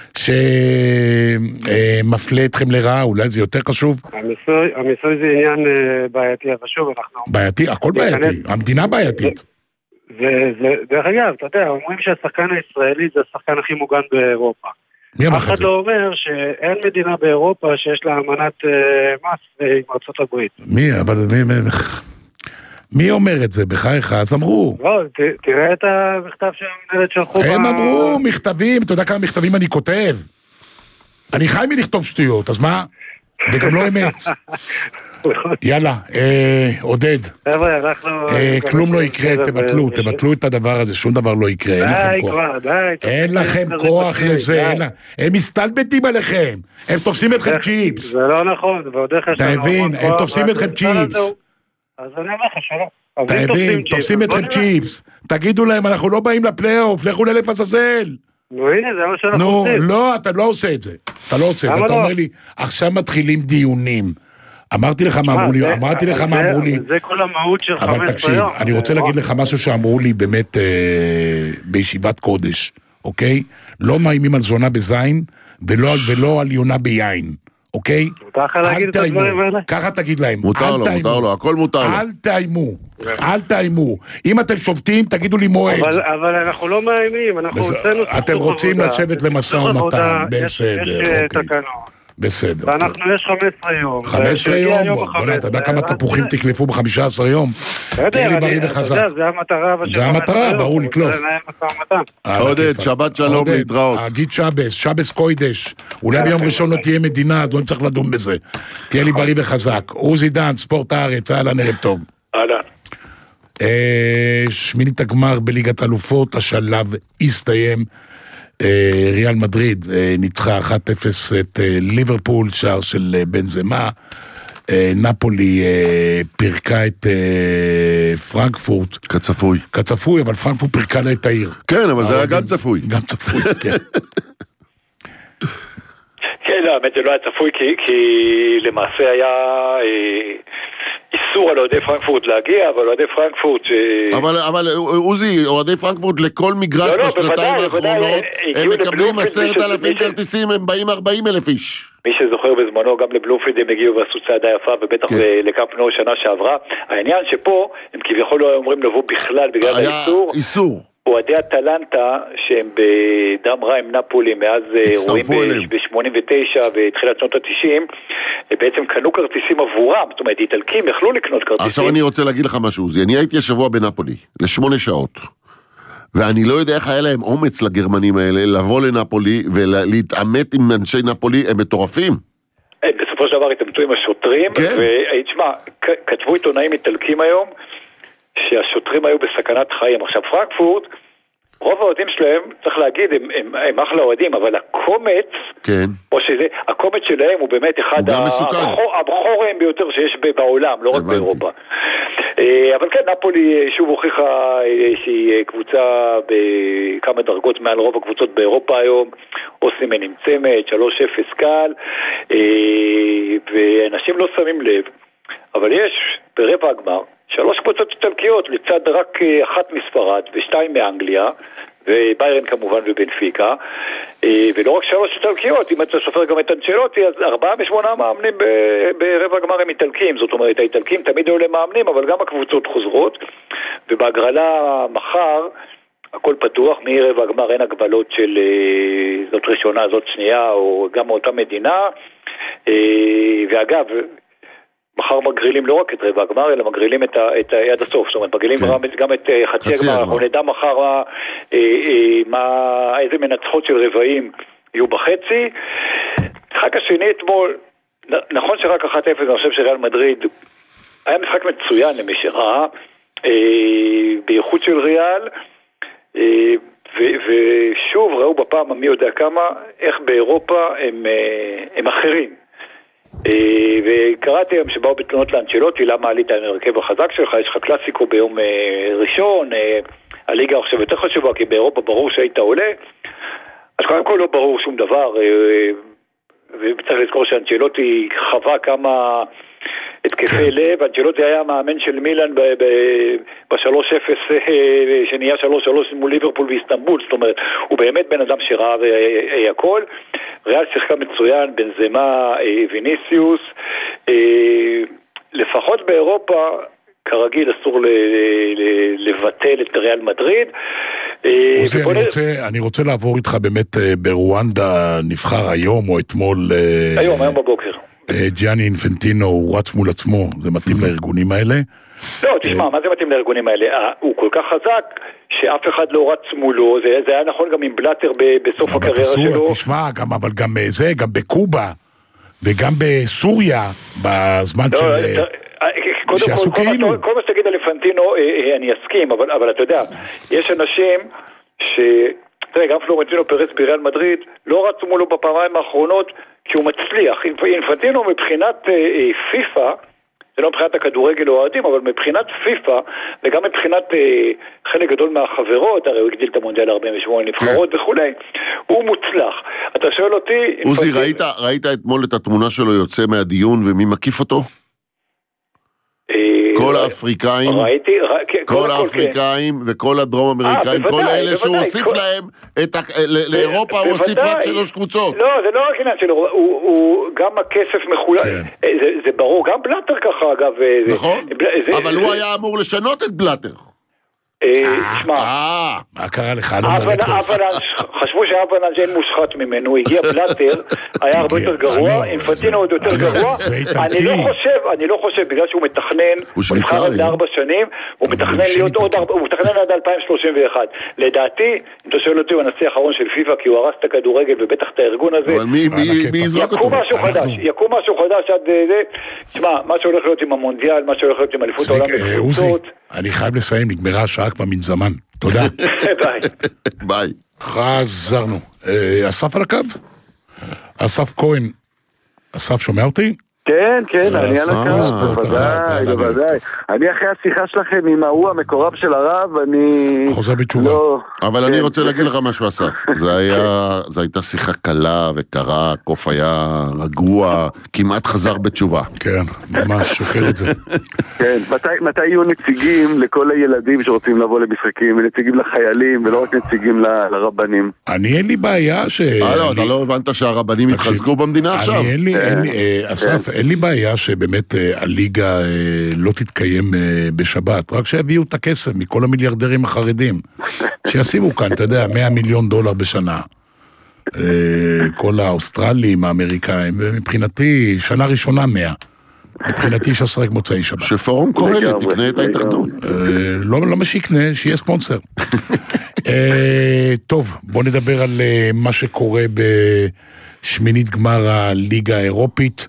שמפלה אתכם לרעה, אולי זה יותר חשוב? המיסוי זה עניין בעייתי, אבל שוב אנחנו... בעייתי, הכל בעייתי, המדינה בעייתית. דרך אגב, אתה יודע, אומרים שהשחקן הישראלי זה השחקן הכי מוגן באירופה. מי אמר את זה? אף אחד לא אומר שאין מדינה באירופה שיש לה אמנת מס עם ארצות הברית. מי, אבל מי, מי אומר את זה? בחייך, אז אמרו. לא, תראה את המכתב שהמנהלת שלחו. הם אמרו מכתבים, אתה יודע כמה מכתבים אני כותב? אני חי מלכתוב שטויות, אז מה? וגם לא אמת. יאללה, עודד. כלום לא יקרה, תבטלו, תבטלו את הדבר הזה, שום דבר לא יקרה, אין לכם כוח. אין לכם כוח לזה, הם מסתלבטים עליכם, הם תופסים אתכם צ'יפס. זה לא נכון, ועוד איך יש לנו... אתה מבין, הם תופסים אתכם צ'יפס. אז אני אומר לך שלא. אתה מבין, תופסים אתכם צ'יפס. תגידו להם, אנחנו לא באים לפלייאוף, לכו ללף עזאזל. נו הנה, זה מה שאנחנו עושים. נו, לא, אתה לא עושה את זה. אתה לא עושה את זה, אתה אומר לי, עכשיו מתחילים דיונים. אמרתי לך מה אמרו לי, אמרתי לך מה אמרו לי. זה כל המהות של חמש ביום. אבל תקשיב, אני רוצה להגיד לך משהו שאמרו לי באמת בישיבת קודש, אוקיי? לא מאיימים על זונה בזין, ולא על יונה ביין, אוקיי? מותר לך להגיד את הדברים האלה? ככה תגיד להם. מותר לו, מותר לו, הכל מותר לו. אל תאיימו, אל תאיימו. אם אתם שובתים, תגידו לי מועד. אבל אנחנו לא מאיימים, אנחנו הוצאנו... אתם רוצים לשבת למשא ומתן, בסדר, אוקיי. בסדר. ואנחנו יש חמש עשרה יום. חמש עשרה יום? בוא, אתה יודע כמה תפוחים תקלפו ב-חמישה עשר יום? תהיה לי בריא וחזק. זה המטרה. זה המטרה, ברור לקלוף. עודד, שבת שלום, להתראות. אגיד שבס, שבס קוידש. אולי ביום ראשון לא תהיה מדינה, אז לא צריך לדון בזה. תהיה לי בריא וחזק. עוזי דן, ספורט הארץ, אהלן, ערב טוב. אהלן. שמינית הגמר בליגת אלופות, השלב הסתיים. ריאל מדריד ניצחה אחת אפס את ליברפול, שער של בנזמה. נפולי פירקה את פרנקפורט. כצפוי. כצפוי, אבל פרנקפורט פירקה לה את העיר. כן, אבל זה היה גם צפוי. גם צפוי, כן. כן, האמת זה לא היה צפוי, כי למעשה היה איסור על אוהדי פרנקפורט להגיע, אבל אוהדי פרנקפורט... אבל עוזי, אוהדי פרנקפורט לכל מגרש בשנתיים האחרונות, הם מקבלים עשרת אלפים כרטיסים, הם באים ארבעים אלף איש. מי שזוכר בזמנו, גם לבלומפילד הם הגיעו ועשו צעדה יפה, ובטח לקאמפ נו שנה שעברה. העניין שפה, הם כביכול לא אומרים לבוא בכלל בגלל האיסור. היה איסור. אוהדי הטלנטה שהם בדם רע עם נפולי מאז אירועים ב-שמונים ותשע ותחילת שנות ה-תשעים, בעצם קנו כרטיסים עבורם, זאת אומרת איטלקים יכלו לקנות כרטיסים. עכשיו אני רוצה להגיד לך משהו, אני הייתי השבוע בנפולי לשמונה שעות, ואני לא יודע איך היה להם אומץ לגרמנים האלה לבוא לנפולי ולהתעמת עם אנשי נפולי, הם מטורפים. בסופו של דבר התאמצו עם השוטרים, ותשמע, כתבו עיתונאים איטלקים היום שהשוטרים היו בסכנת חיים. עכשיו פרנקפורט, רוב האוהדים שלהם, צריך להגיד, הם, הם, הם אחלה אוהדים, אבל הקומץ, כן. או שזה, הקומץ שלהם הוא באמת אחד הבחור, הבחורם ביותר שיש בעולם, לא רק באירופה. אבל כן, נפולי שוב הוכיחה שהיא קבוצה בכמה דרגות מעל רוב הקבוצות באירופה היום, אוסימן עם צמד, שלוש אפס קל, ואנשים לא שמים לב, אבל יש ברבע הגמר, שלוש קבוצות איטלקיות, לצד רק אחת מספרד ושתיים מאנגליה, וביירן כמובן ובנפיקה, ולא רק שלוש איטלקיות, אם אתה סופר גם את אנצ'לוטי, אז ארבעה משמונה מאמנים ברבע הגמר הם איטלקים, זאת אומרת, האיטלקים תמיד היו למאמנים, אבל גם הקבוצות חוזרות, ובהגרלה מחר, הכל פתוח, מרבע הגמר אין הגבלות של זאת ראשונה, זאת שנייה, או גם מאותה מדינה, ואגב, מחר מגרילים לא רק את רבע הגמר, אלא מגרילים את, ה, את היד הסוף, זאת אומרת, מגרילים כן. גם את חצי הגמר, אנחנו נדע מחר מה, מה, איזה מנצחות של רבעים יהיו בחצי. משחק השני אתמול, נכון שרק אחת אפס, אני חושב שריאל מדריד, היה משחק מצוין למי שראה, בייחוד של ריאל, ו- ושוב ראו בפעם המי יודע כמה, איך באירופה הם, הם אחרים. וקראתי היום שבאו בתלונות לאנצ'לוטי, למה עלית עם הרכב החזק שלך, יש לך קלאסיקו ביום ראשון, הליגה עכשיו יותר חשובה, כי באירופה ברור שהיית עולה, אז קודם כל לא ברור שום דבר, וצריך לזכור שאנצ'לוטי חווה כמה התקפי לב, אנצ'לוטי היה מאמן של מילאן ב-שלוש אפס שנהיה שלוש שלוש מול ליברפול ואיסטנבול, זאת אומרת, הוא באמת בן אדם שראה הכל. ריאל שיחקה מצוין, בנזמה, ויניסיוס, לפחות באירופה, כרגיל אסור לבטל את ריאל מדריד. עוזי, אני רוצה, אני רוצה לעבור איתך באמת ברואנדה, נבחר היום או אתמול... היום, היום בבוקר. ג'יאני אינפנטינו, הוא רץ מול עצמו, זה מתאים לארגונים האלה? לא, תשמע, מה זה מתאים לארגונים האלה? הוא כל כך חזק שאף אחד לא רץ מולו, זה היה נכון גם עם בלאטר בסוף הקריירה שלו. תשמע, אבל גם זה, גם בקובה, וגם בסוריה, בזמן של... שעשו כאילו. כל מה שתגיד על אינפנטינו, אני אסכים, אבל אתה יודע, יש אנשים ש... תראה, גם פלורנטינו פרס בריאל מדריד לא רצו מולו בפעמיים האחרונות כי הוא מצליח. אינפנטינו מבחינת אה, פיפה, זה לא מבחינת הכדורגל או האוהדים, אבל מבחינת פיפה, וגם מבחינת אה, חלק גדול מהחברות, הרי הוא הגדיל את המונדיאל ארבעים ושמונה נבחרות וכולי, הוא מוצלח. אתה שואל אותי... עוזי, אינפנטינו... ראית, ראית אתמול את התמונה שלו יוצא מהדיון ומי מקיף אותו? אה... כל האפריקאים, כל האפריקאים וכל הדרום אמריקאים, כל אלה שהוא הוסיף להם, לאירופה הוא הוסיף רק שלוש קבוצות. לא, זה לא רק עניין שלו, גם הכסף מחולק, זה ברור, גם בלאטר ככה אגב. נכון, אבל הוא היה אמור לשנות את בלאטר. תשמע, מה קרה לך? חשבו שהאבנאג' אין מושחת ממנו, הגיע בלאטר, היה הרבה יותר גרוע, אינפנטינו עוד יותר גרוע, אני לא חושב, אני לא חושב, בגלל שהוא מתכנן, הוא נבחר עד לארבע שנים, הוא מתכנן להיות עוד ארבע, הוא מתכנן עד אלפיים שלושים ואחת, לדעתי, אם אתה שואל אותי, הוא הנשיא האחרון של פיפה, כי הוא הרס את הכדורגל ובטח את הארגון הזה, אבל מי יזרוק אותו? יקום משהו חדש, יקום משהו חדש עד זה, תשמע, מה שהולך להיות עם המונדיאל, מה שהולך להיות עם אליפות העולם בקבוצות. אני חייב לסיים, נגמרה השעה כבר מן זמן. תודה. ביי. ביי. חזרנו. אסף על הקו? אסף כהן. אסף שומע אותי? כן, כן, אני על הקו, בוודאי, בוודאי. אני אחרי השיחה שלכם עם ההוא המקורב של הרב, אני... חוזר בתשובה. אבל אני רוצה להגיד לך משהו, אסף. זו הייתה שיחה קלה וקרה, קוף היה רגוע, כמעט חזר בתשובה. כן, ממש שוקר את זה. כן, מתי יהיו נציגים לכל הילדים שרוצים לבוא למשחקים, ונציגים לחיילים, ולא רק נציגים לרבנים? אני אין לי בעיה ש... אה, לא, אתה לא הבנת שהרבנים התחזקו במדינה עכשיו? אני אין לי, אין לי, אסף, אין לי בעיה שבאמת הליגה לא תתקיים בשבת, רק שיביאו את הכסף מכל המיליארדרים החרדים, שישימו כאן, אתה יודע, מאה מיליון דולר בשנה, כל האוסטרלים, האמריקאים, ומבחינתי, שנה ראשונה מאה, מבחינתי ששרק מוצאי שבת. שפורום קהלת, תקנה את ההתאחדות. לא מה שיקנה, שיהיה ספונסר. טוב, בוא נדבר על מה שקורה בשמינית גמר הליגה האירופית,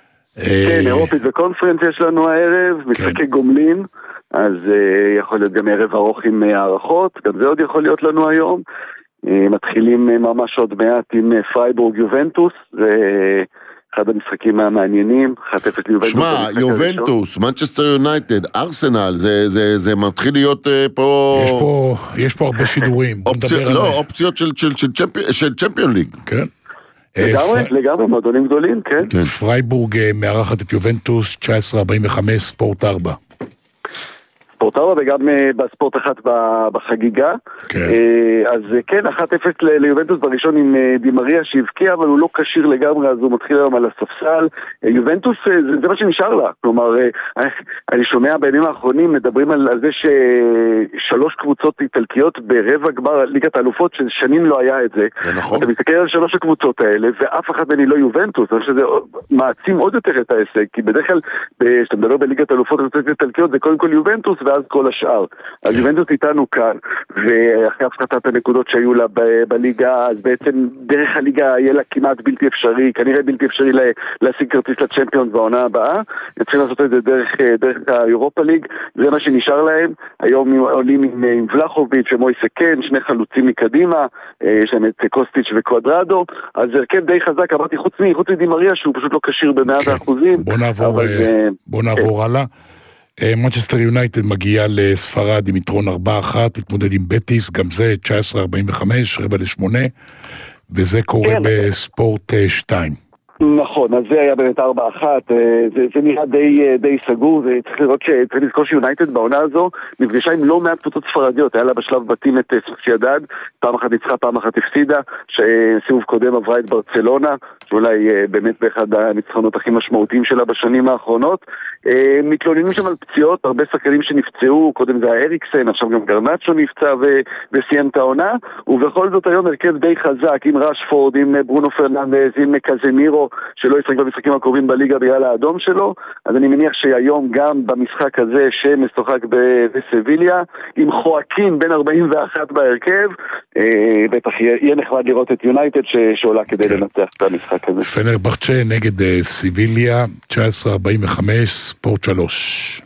כן, אירופית וקונפרנס יש לנו הערב, משחקי גומלין, אז יכול להיות גם ערב ארוך עם הערכות, גם זה עוד יכול להיות לנו היום. מתחילים ממש עוד מעט עם פרייבורג יובנטוס, זה אחד המשחקים המעניינים, אחת אפס ליובנטוס. שמע, יובנטוס, מנצ'סטר יונייטד, ארסנל, זה מתחיל להיות פה... יש פה הרבה שידורים. לא, אופציות של צ'מפיון ליג. כן. לגמרי, לגמרי, מועדונים גדולים, כן. פרייבורג מארחת את יובנטוס, תשע עשרה ארבעים וחמש, ספורט ארבע. ספורט ארבע וגם בספורט אחת בחגיגה. אז כן, אחת אפס ליובנטוס בראשון עם דימריה שהבקיע, אבל הוא לא קשיר לגמרי, אז הוא מתחיל היום על הספסל. יובנטוס, זה מה שנשאר לה. כלומר, אני שומע בימים האחרונים מדברים על זה ששלוש קבוצות איטלקיות ברבע גמר ליגת האלופות, ששנים לא היה את זה. אתה מסתכל על שלוש הקבוצות האלה, ואף אחד מני לא יובנטוס, אני חושב שזה מעצים עוד יותר את העסק, כי בדרך כלל, כשאתה מדבר בליגת האלופות איטלקיות, זה קודם כל יובנטוס, ואז כל השאר. אז יובנטוס איתנו כאן, ואחרי הפחתת הנקודות שהיו לה ב- בליגה, אז בעצם דרך הליגה יהיה לה כמעט בלתי אפשרי, כנראה בלתי אפשרי להשיג כרטיס לצ'מפיונס בעונה הבאה, צריכים לעשות את זה דרך, דרך האירופה ליג, זה מה שנשאר להם, היום עולים עם, עם ולחוביץ' ומויסה קן, שני חלוצים מקדימה, יש להם את קוסטיץ' וקואדרדו, אז הרכב די חזק, אמרתי חוץ מי, חוץ מדימריה שהוא פשוט לא קשיר במאת האחוזים. בוא נעבור, בוא נעבור הלאה. מנצ'סטר יונייטד מגיעה לספרד עם יתרון ארבע אחת, תתמודד עם בטיס, גם זה תשע עשרה ארבעים וחמש, רבע לשמונה, וזה קורה בספורט שתיים. נכון, אז זה היה באמת ארבע אחת, זה, זה נראה די, די סגור, וצריך לראות שצריך לזכור שיונייטד בעונה הזו נפגשה עם לא מעט קבוצות ספרדיות, היה לה בשלב בתים את סוסיידד, פעם אחת ניצחה, פעם אחת הפסידה, שסיבוב קודם עברה את ברצלונה, שאולי באמת באחד הניצחונות הכי משמעותיים שלה בשנים האחרונות, מתלוננים שם על פציעות, הרבה שחקנים שנפצעו, קודם זה היה אריקסן, עכשיו גם גרנצ'ו נפצע ו- וסיים את העונה, ובכל זאת היום הרכב די חזק, עם רשפורד, עם ברונו פרננדז, עם קזמירו, שלא ישחק במשחקים הקרובים בליגה בגלל האדום שלו, אז אני מניח שהיום גם במשחק הזה שמשוחק בסביליה, עם חואקין בין ארבעים ואחת בהרכב, בטח יהיה נחמד לראות את יונייטד שעולה כדי לנצח את המשחק הזה. פנרבחצ'ה נגד סביליה, תשע עשרה ארבעים וחמש, ספורט שלוש.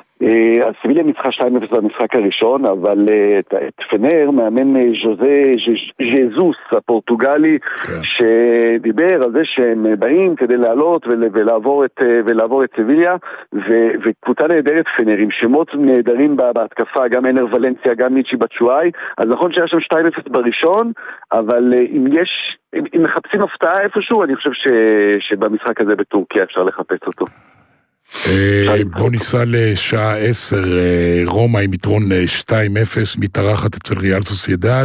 אז סביליה ניצחה שתיים אפס במשחק הראשון, אבל את פנר מאמן ז'וזה ז'זוס הפורטוגלי, שדיבר על זה שהם באים כדי לעלות ולעבור את ולעבור את סביליה, וקבוצה נהדרת פנר עם שמות נהדרים בהתקפה, גם אנר ולנסיה, גם מיצ'י בצ'ואי, אז נכון שהיה שם שתיים אפס בראשון, אבל אם יש, אם מחפשים הפתעה איפשהו, אני חושב שבמשחק הזה בטורקיה אפשר לחפש אותו. בוא ניסע לשעה עשר, רומא עם יתרון שתיים אפס, מתארחת אצל ריאל סוסיידד,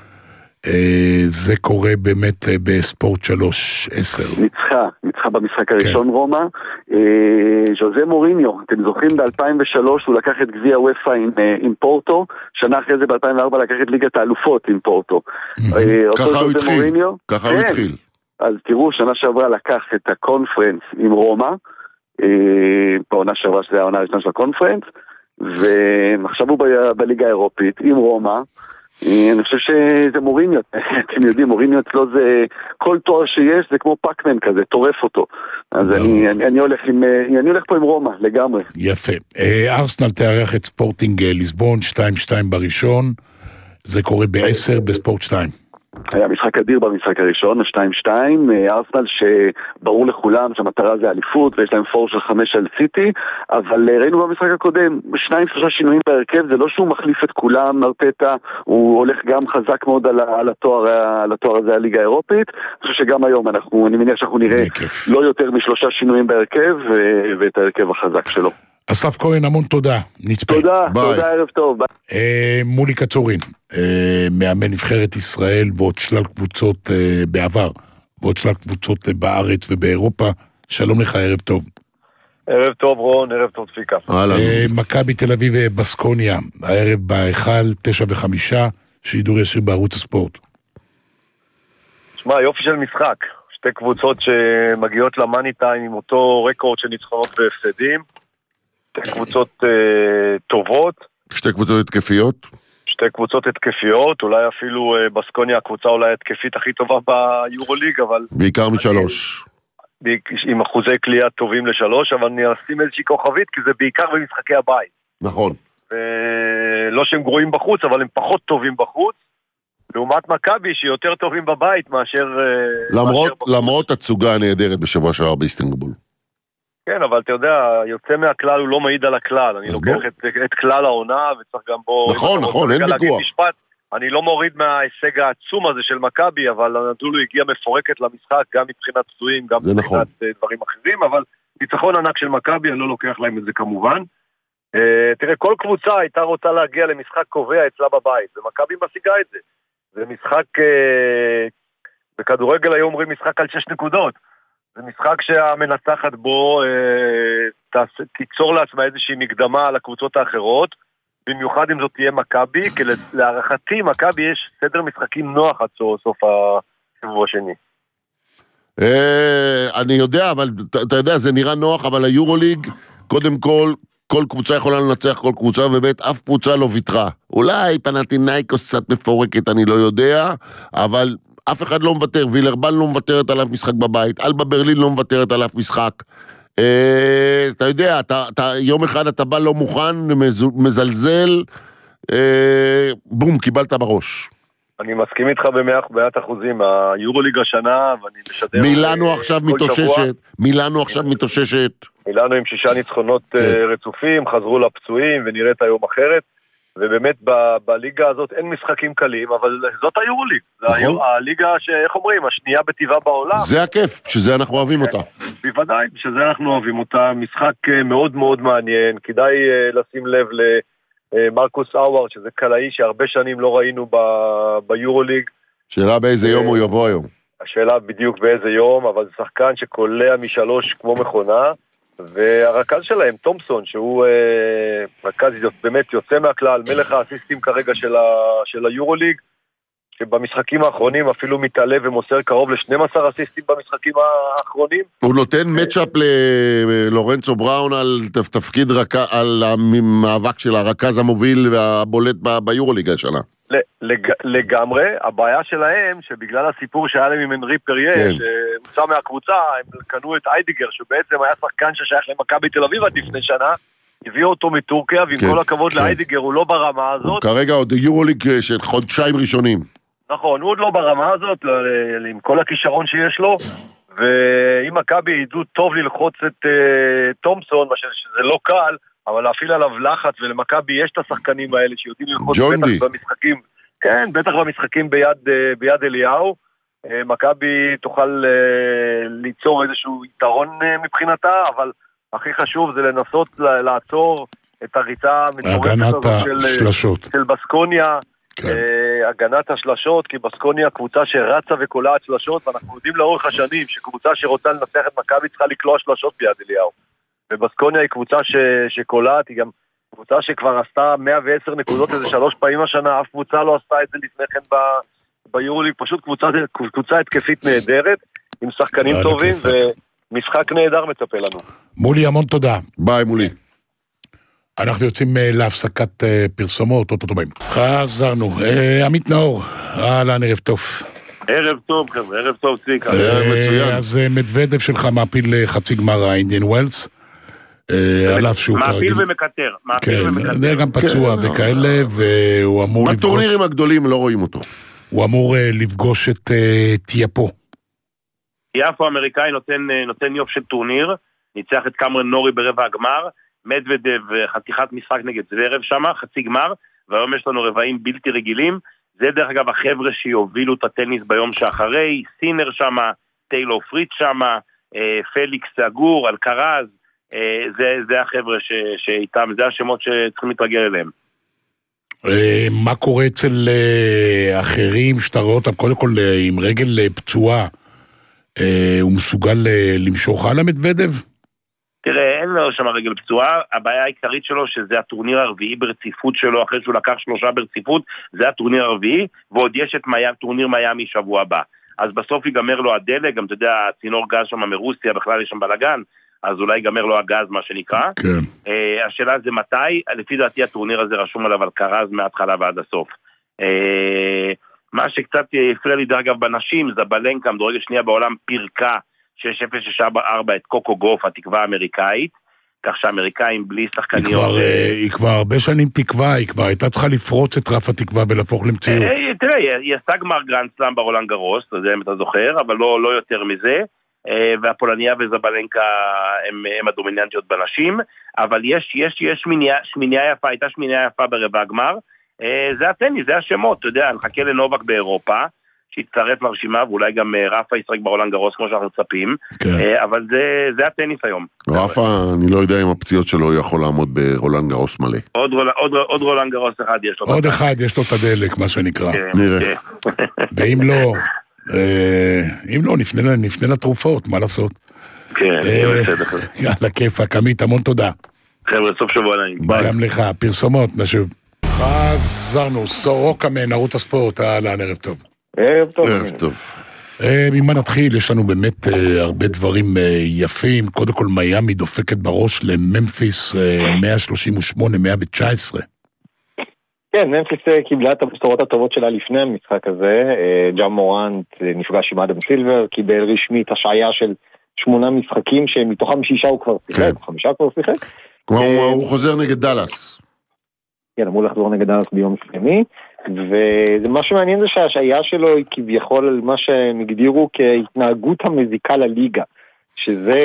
זה קורה באמת בספורט שלוש עשר. ניצחה, ניצחה במשחק הראשון רומא, ז'וזה מוריניו, אתם זוכרים ב-אלפיים ושלוש הוא לקח את גביע וופא עם פורטו, שנה אחרי זה ב-אלפיים וארבע לקח את ליגת האלופות עם פורטו. ככה הוא התחיל, ככה הוא התחיל. אז תראו, שנה שעברה לקח את הקונפרנס עם רומא, בעונה שעברה שזה העונה הראשונה של הקונפרנס, ועכשיו הוא בליגה האירופית עם רומא. אני חושב שזה מוריניו, אתם יודעים, מוריניו אצלו זה, כל תואר שיש זה כמו פאקמן כזה, טורף אותו. אז אני, אני, אני, הולך עם, אני הולך פה עם רומא, לגמרי. יפה. ארסנל תארח את ספורטינג ליסבון, שתיים שתיים בראשון, זה קורה ב-עשר בספורט שתיים. היה משחק אדיר במשחק הראשון, שתיים שתיים, ארסנל שברור לכולם שהמטרה זה אליפות, ויש להם פור של חמש על סיטי, אבל ראינו במשחק הקודם, שניים שלושה שינויים בהרכב, זה לא שהוא מחליף את כולם, ארטטה, הוא הולך גם חזק מאוד על, על, התואר, על התואר הזה, הליגה האירופית, אני חושב שגם היום אנחנו, אני מניח שאנחנו נראה לא יותר משלושה שינויים בהרכב, ואת ההרכב החזק שלו. אסף כהן, המון תודה. נצפה. תודה, תודה, ערב טוב. אה, מולי קצורין, אה, מאמן נבחרת ישראל ועוד שלל קבוצות אה, בעבר, ועוד שלל קבוצות אה, בארץ ובאירופה. שלום לך, ערב טוב. ערב טוב רון, ערב טוב צביקה. אה, מכבי תל אביב ובסקוניה, הערב בהיכל תשע וחמישה, שידור ישיר בערוץ הספורט. שמע, יופי של משחק. שתי קבוצות שמגיעות למאני טיים עם אותו רקורד של ניצחונות והפסדים. שתי קבוצות אה, טובות. שתי קבוצות התקפיות. שתי קבוצות התקפיות, אולי אפילו אה, בסקוניה הקבוצה אולי התקפית הכי טובה ביורוליג, אבל... בעיקר משלוש. אני, עם אחוזי קליעה טובים לשלוש, אבל אני אשים איזושהי כוכבית, כי זה בעיקר במשחקי הבית. נכון. ולא שהם גרועים בחוץ, אבל הם פחות טובים בחוץ, לעומת מכבי שיותר טובים בבית מאשר... למרות, מאשר למרות התצוגה הנהדרת בשבוע שעבר באיסטנבול. כן, אבל אתה יודע, יוצא מהכלל הוא לא מעיד על הכלל. אני לוקח את, את כלל העונה, וצריך גם בו... נכון, נכון, אין ויכוח. אני לא מוריד מההישג העצום הזה של מכבי, אבל הנדולו הגיע מפורקת למשחק, גם מבחינת פצועים, גם מבחינת נכון. דברים אחרים, אבל ניצחון ענק של מכבי, אני לא לוקח להם את זה כמובן. Uh, תראה, כל קבוצה הייתה רוצה להגיע למשחק קובע אצלה בבית, ומכבי משיגה את זה. זה משחק, uh, בכדורגל היום אומרים משחק על שש נקודות. זה משחק שהמנצחת בו אה, תיצור לעצמה איזושהי מקדמה על הקבוצות האחרות, במיוחד אם זאת תהיה מכבי, כי להערכתי מכבי יש סדר משחקים נוח עד סוף הסיבוב השני. אה, אני יודע, אבל אתה יודע, זה נראה נוח, אבל היורוליג, קודם כל, כל קבוצה יכולה לנצח כל קבוצה, ובאמת אף קבוצה לא ויתרה. אולי פנתינייקוס קצת מפורקת, אני לא יודע, אבל... אף אחד לא מוותר, וילרבן לא מוותרת עליו משחק בבית, אלבה ברלין לא מוותרת עליו משחק. אה, אתה יודע, אתה, אתה, יום אחד אתה בא לא מוכן, מזלזל, אה, בום, קיבלת בראש. אני מסכים איתך במאת אחוזים, היורוליג השנה, ואני משדר... מילאנו עכשיו מתאוששת, מילאנו עכשיו מתאוששת. מילאנו עם שישה ניצחונות כן. רצופים, חזרו לפצועים, ונראית היום אחרת. ובאמת ב- בליגה הזאת אין משחקים קלים, אבל זאת היורוליג. נכון. זה הליגה שאיך אומרים, השנייה בטבעה בעולם. זה הכיף, שזה אנחנו אוהבים אותה. בוודאי, שזה אנחנו אוהבים אותה. משחק מאוד מאוד מעניין. כדאי לשים לב למרקוס אאוארד, שזה קלעי שהרבה שנים לא ראינו ב- ביורוליג. שאלה באיזה יום הוא יבוא היום. השאלה בדיוק באיזה יום, אבל זה שחקן שקולע משלוש כמו מכונה. והרכז שלהם, תומפסון, שהוא אה, רכז באמת יוצא מהכלל, מלך האסיסטים כרגע של, ה, של היורוליג, שבמשחקים האחרונים אפילו מתעלה ומוסר קרוב ל-שנים עשר אסיסטים במשחקים האחרונים. הוא נותן מצ'אפ ללורנצו בראון על תפקיד, רק... על המאבק של הרכז המוביל והבולט ביורוליג השנה. לג... לגמרי, הבעיה שלהם, שבגלל הסיפור שהיה להם עם הנרי פריה, כן. שהוצא מהקבוצה, הם קנו את איידיגר, שבעצם היה שחקן ששייך למכבי תל אביב עד לפני שנה, הביאו אותו מטורקיה, ועם כן, כל הכבוד כן. לאיידיגר, הוא לא ברמה הזאת. כרגע עוד יורוליג של חודשיים ראשונים. נכון, הוא עוד לא ברמה הזאת, עם כל הכישרון שיש לו, ואם מכבי ידעו טוב ללחוץ את uh, תומפסון, שזה לא קל, אבל להפעיל עליו לחץ, ולמכבי יש את השחקנים האלה שיודעים ללחוץ בטח במשחקים, כן, בטח במשחקים ביד, ביד אליהו, מכבי תוכל ליצור איזשהו יתרון מבחינתה, אבל הכי חשוב זה לנסות לעצור את הריצה הגנת השלשות של בסקוניה, הגנת השלשות, כי בסקוניה קבוצה שרצה וקולעת שלשות, ואנחנו יודעים לאורך השנים שקבוצה שרוצה לנצח את מכבי צריכה לקלוע שלשות ביד אליהו, ובסקוניה היא קבוצה שקולעת, היא גם קבוצה שכבר עשתה מאה ועשר נקודות איזה שלוש פעמים השנה, אף קבוצה לא עשתה את זה לפני כן ביורוליג, פשוט קבוצה, קבוצה התקפית נהדרת, עם שחקנים טובים, ומשחק נהדר מצפה לנו. מולי, המון תודה. ביי מולי. אנחנו יוצאים להפסקת פרסומות, אותו באים. חזרנו. עמית נאור, אהלן, ערב טוב. ערב טוב, חבר'ה, ערב טוב, צביקה. מצוין. אז מדוודב שלך מעפיל חצי גמר האינדיאן ווילס. עליו שהוא מעפיל ומקטר. כן, זה גם פצוע וכאלה, והוא אמור... בטורנירים הגדולים לא רואים אותו. הוא אמור לפגוש את תייפו. תייפו האמריקאי נותן יופי של טורניר, ניצח את קמרן נורי ברבע הגמר, מדוודב חתיכת משחק נגד זוורב שם, חצי גמר, והיום יש לנו רבעים בלתי רגילים. זה דרך אגב החבר'ה שיובילו את הטניס ביום שאחרי, סינר שם, טיילור פריט שם, פליקס סגור, אלקרז, זה, זה החבר'ה ש, שאיתם, זה השמות שצריכים להתרגל אליהם. מה קורה אצל אחרים שאתה רואה אותם, קודם כל עם רגל פצועה, הוא מסוגל למשוך על המדוודב? תראה, אין לו שם רגל פצועה, הבעיה העיקרית שלו שזה הטורניר הרביעי ברציפות שלו, אחרי שהוא לקח שלושה ברציפות, זה הטורניר הרביעי, ועוד יש את מי... טורניר מיימי שבוע הבא. אז בסוף ייגמר לו הדלק, גם אתה יודע, צינור גז שם מרוסיה, בכלל יש שם בלגן, אז אולי ייגמר לו הגז, מה שנקרא. כן. Uh, השאלה זה מתי, לפי דעתי הטורניר הזה רשום עליו על קרז מההתחלה ועד הסוף. Uh, מה שקצת הפריע לי דרך אגב בנשים, זבלנקה, מדורגת שנייה בעולם, פירקה שש אפס שש ארבע את קוקו גוף, התקווה האמריקאית, כך שהאמריקאים בלי שחקניות... היא כבר, היא כבר הרבה שנים תקווה, היא כבר הייתה צריכה לפרוץ את רף התקווה ולהפוך למציאות. תראה, היא עשתה גמר גרנד סלאם ברולנד גרוס, זה אם אתה זוכר, אבל לא, לא יותר מזה, והפולניה וזבלנקה הם, הם הדומיננטיות בנשים, אבל יש, יש, יש שמיניה, שמיניה יפה, הייתה שמיניה יפה ברבע הגמר, זה הטניס, זה השמות, אתה יודע, נחכה לנובק באירופה, שיצטרף לרשימה, ואולי גם רפה ישחק ברולנד גרוס כמו שאנחנו מצפים, כן. אבל זה, זה הטניס היום. רפה, אני לא יודע אם הפציעות שלו יכול לעמוד ברולנד גרוס מלא. עוד, עוד, עוד רולנד גרוס אחד יש לו. עוד אחד יש לו את הדלק, מה שנקרא. כן, נראה. כן. ואם לא, אם לא, נפנה, נפנה לתרופות, מה לעשות? כן, יאללה, כיפק, עמית, המון תודה. חבר'ה, סוף שבוע נעים. גם לך, פרסומות, נשוב. חזרנו, סורוקה מן, ערוץ הספורט, אהלן, ערב טוב. ערב טוב. ערב טוב. ממה נתחיל? יש לנו באמת הרבה דברים יפים. קודם כל, מיימי דופקת בראש לממפיס מאה שלושים ושמונה מאה תשע עשרה. כן, ממפיס קיבלה את הבשורות הטובות שלה לפני המשחק הזה. ג'ה מורנט נפגש עם אדם סילבר, קיבל רשמית השעיה של שמונה משחקים, שמתוכם שישה הוא כבר שיחק, חמישה כבר שיחק. כלומר, הוא חוזר נגד דלס. כן, אמור לחזור נגד דלס ביום שני. ומה שמעניין זה שהשעיה שלו היא כביכול על מה שהם הגדירו כהתנהגות המזיקה לליגה, שזה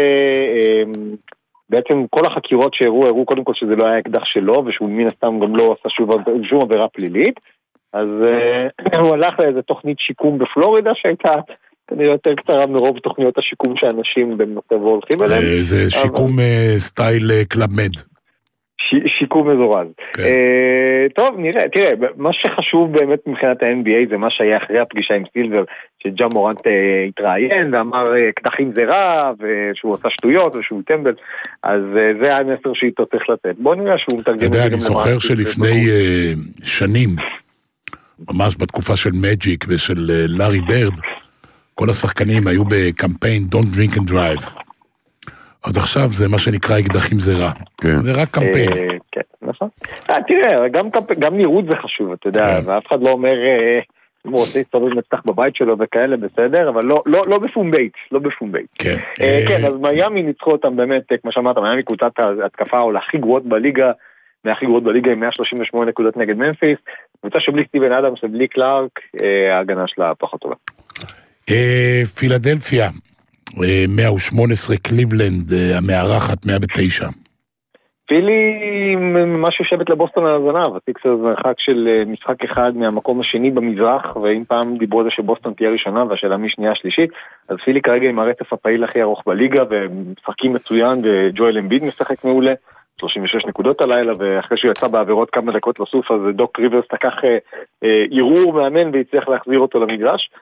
בעצם כל החקירות שהראו, הראו קודם כל שזה לא היה אקדח שלו, ושהוא מן הסתם גם לא עשה שוב, שום עבירה פלילית, אז הוא הלך לאיזו תוכנית שיקום בפלורידה שהייתה כנראה יותר קצרה מרוב תוכניות השיקום שאנשים במצב הולכים אליהם. זה שיקום סטייל קלאב מד. שיקום מזורז. טוב, נראה, תראה, מה שחשוב באמת מבחינת ה-אן בי איי זה מה שהיה אחרי הפגישה עם סילבר, שג'ה מורנט התראיין ואמר קדחים זה רע, ושהוא עושה שטויות ושהוא טמבל, אז זה המסר שאיתו צריך לתת. בוא נראה שהוא מתרגם. אתה יודע, אני זוכר שלפני שנים, ממש בתקופה של מג'יק ושל לארי ברד, כל השחקנים היו בקמפיין Don't Drink and Drive. אז עכשיו זה מה שנקרא אקדחים זה רע. זה רק קמפיין. כן, נכון. תראה, גם נראות זה חשוב, אתה יודע, ואף אחד לא אומר, אם הוא רוצה להסתובב מצטח בבית שלו וכאלה, בסדר, אבל לא בפום בית, לא בפום בית. כן, אז מיימי ניצחו אותם באמת, כמו שאמרת, מיימי קבוצת התקפה או להכי גרועות בליגה, מהכי גרועות בליגה עם מאה שלושים ושמונה נקודות נגד ממפיס, קבוצה שבלי סטיבן אדמס ובלי קלארק, ההגנה שלה פחות טובה. פילדלפיה. מאה ושמונה עשרה קליבלנד, המארחת מאה ותשע. פילי ממש יושבת לבוסטון על הזנב, הסיקסרס מרחק של משחק אחד מהמקום השני במזרח, ואם פעם דיברו על זה שבוסטון תהיה ראשונה והשאלה מי שנייה שלישית, אז פילי כרגע עם הרצף הפעיל הכי ארוך בליגה, ומשחקים מצוין, וג'ואל אמביד משחק מעולה, שלושים ושש נקודות הלילה, ואחרי שהוא יצא בעבירות כמה דקות לסוף, אז דוק ריברס לקח ערעור מאמן והצליח להחזיר אותו למגרש,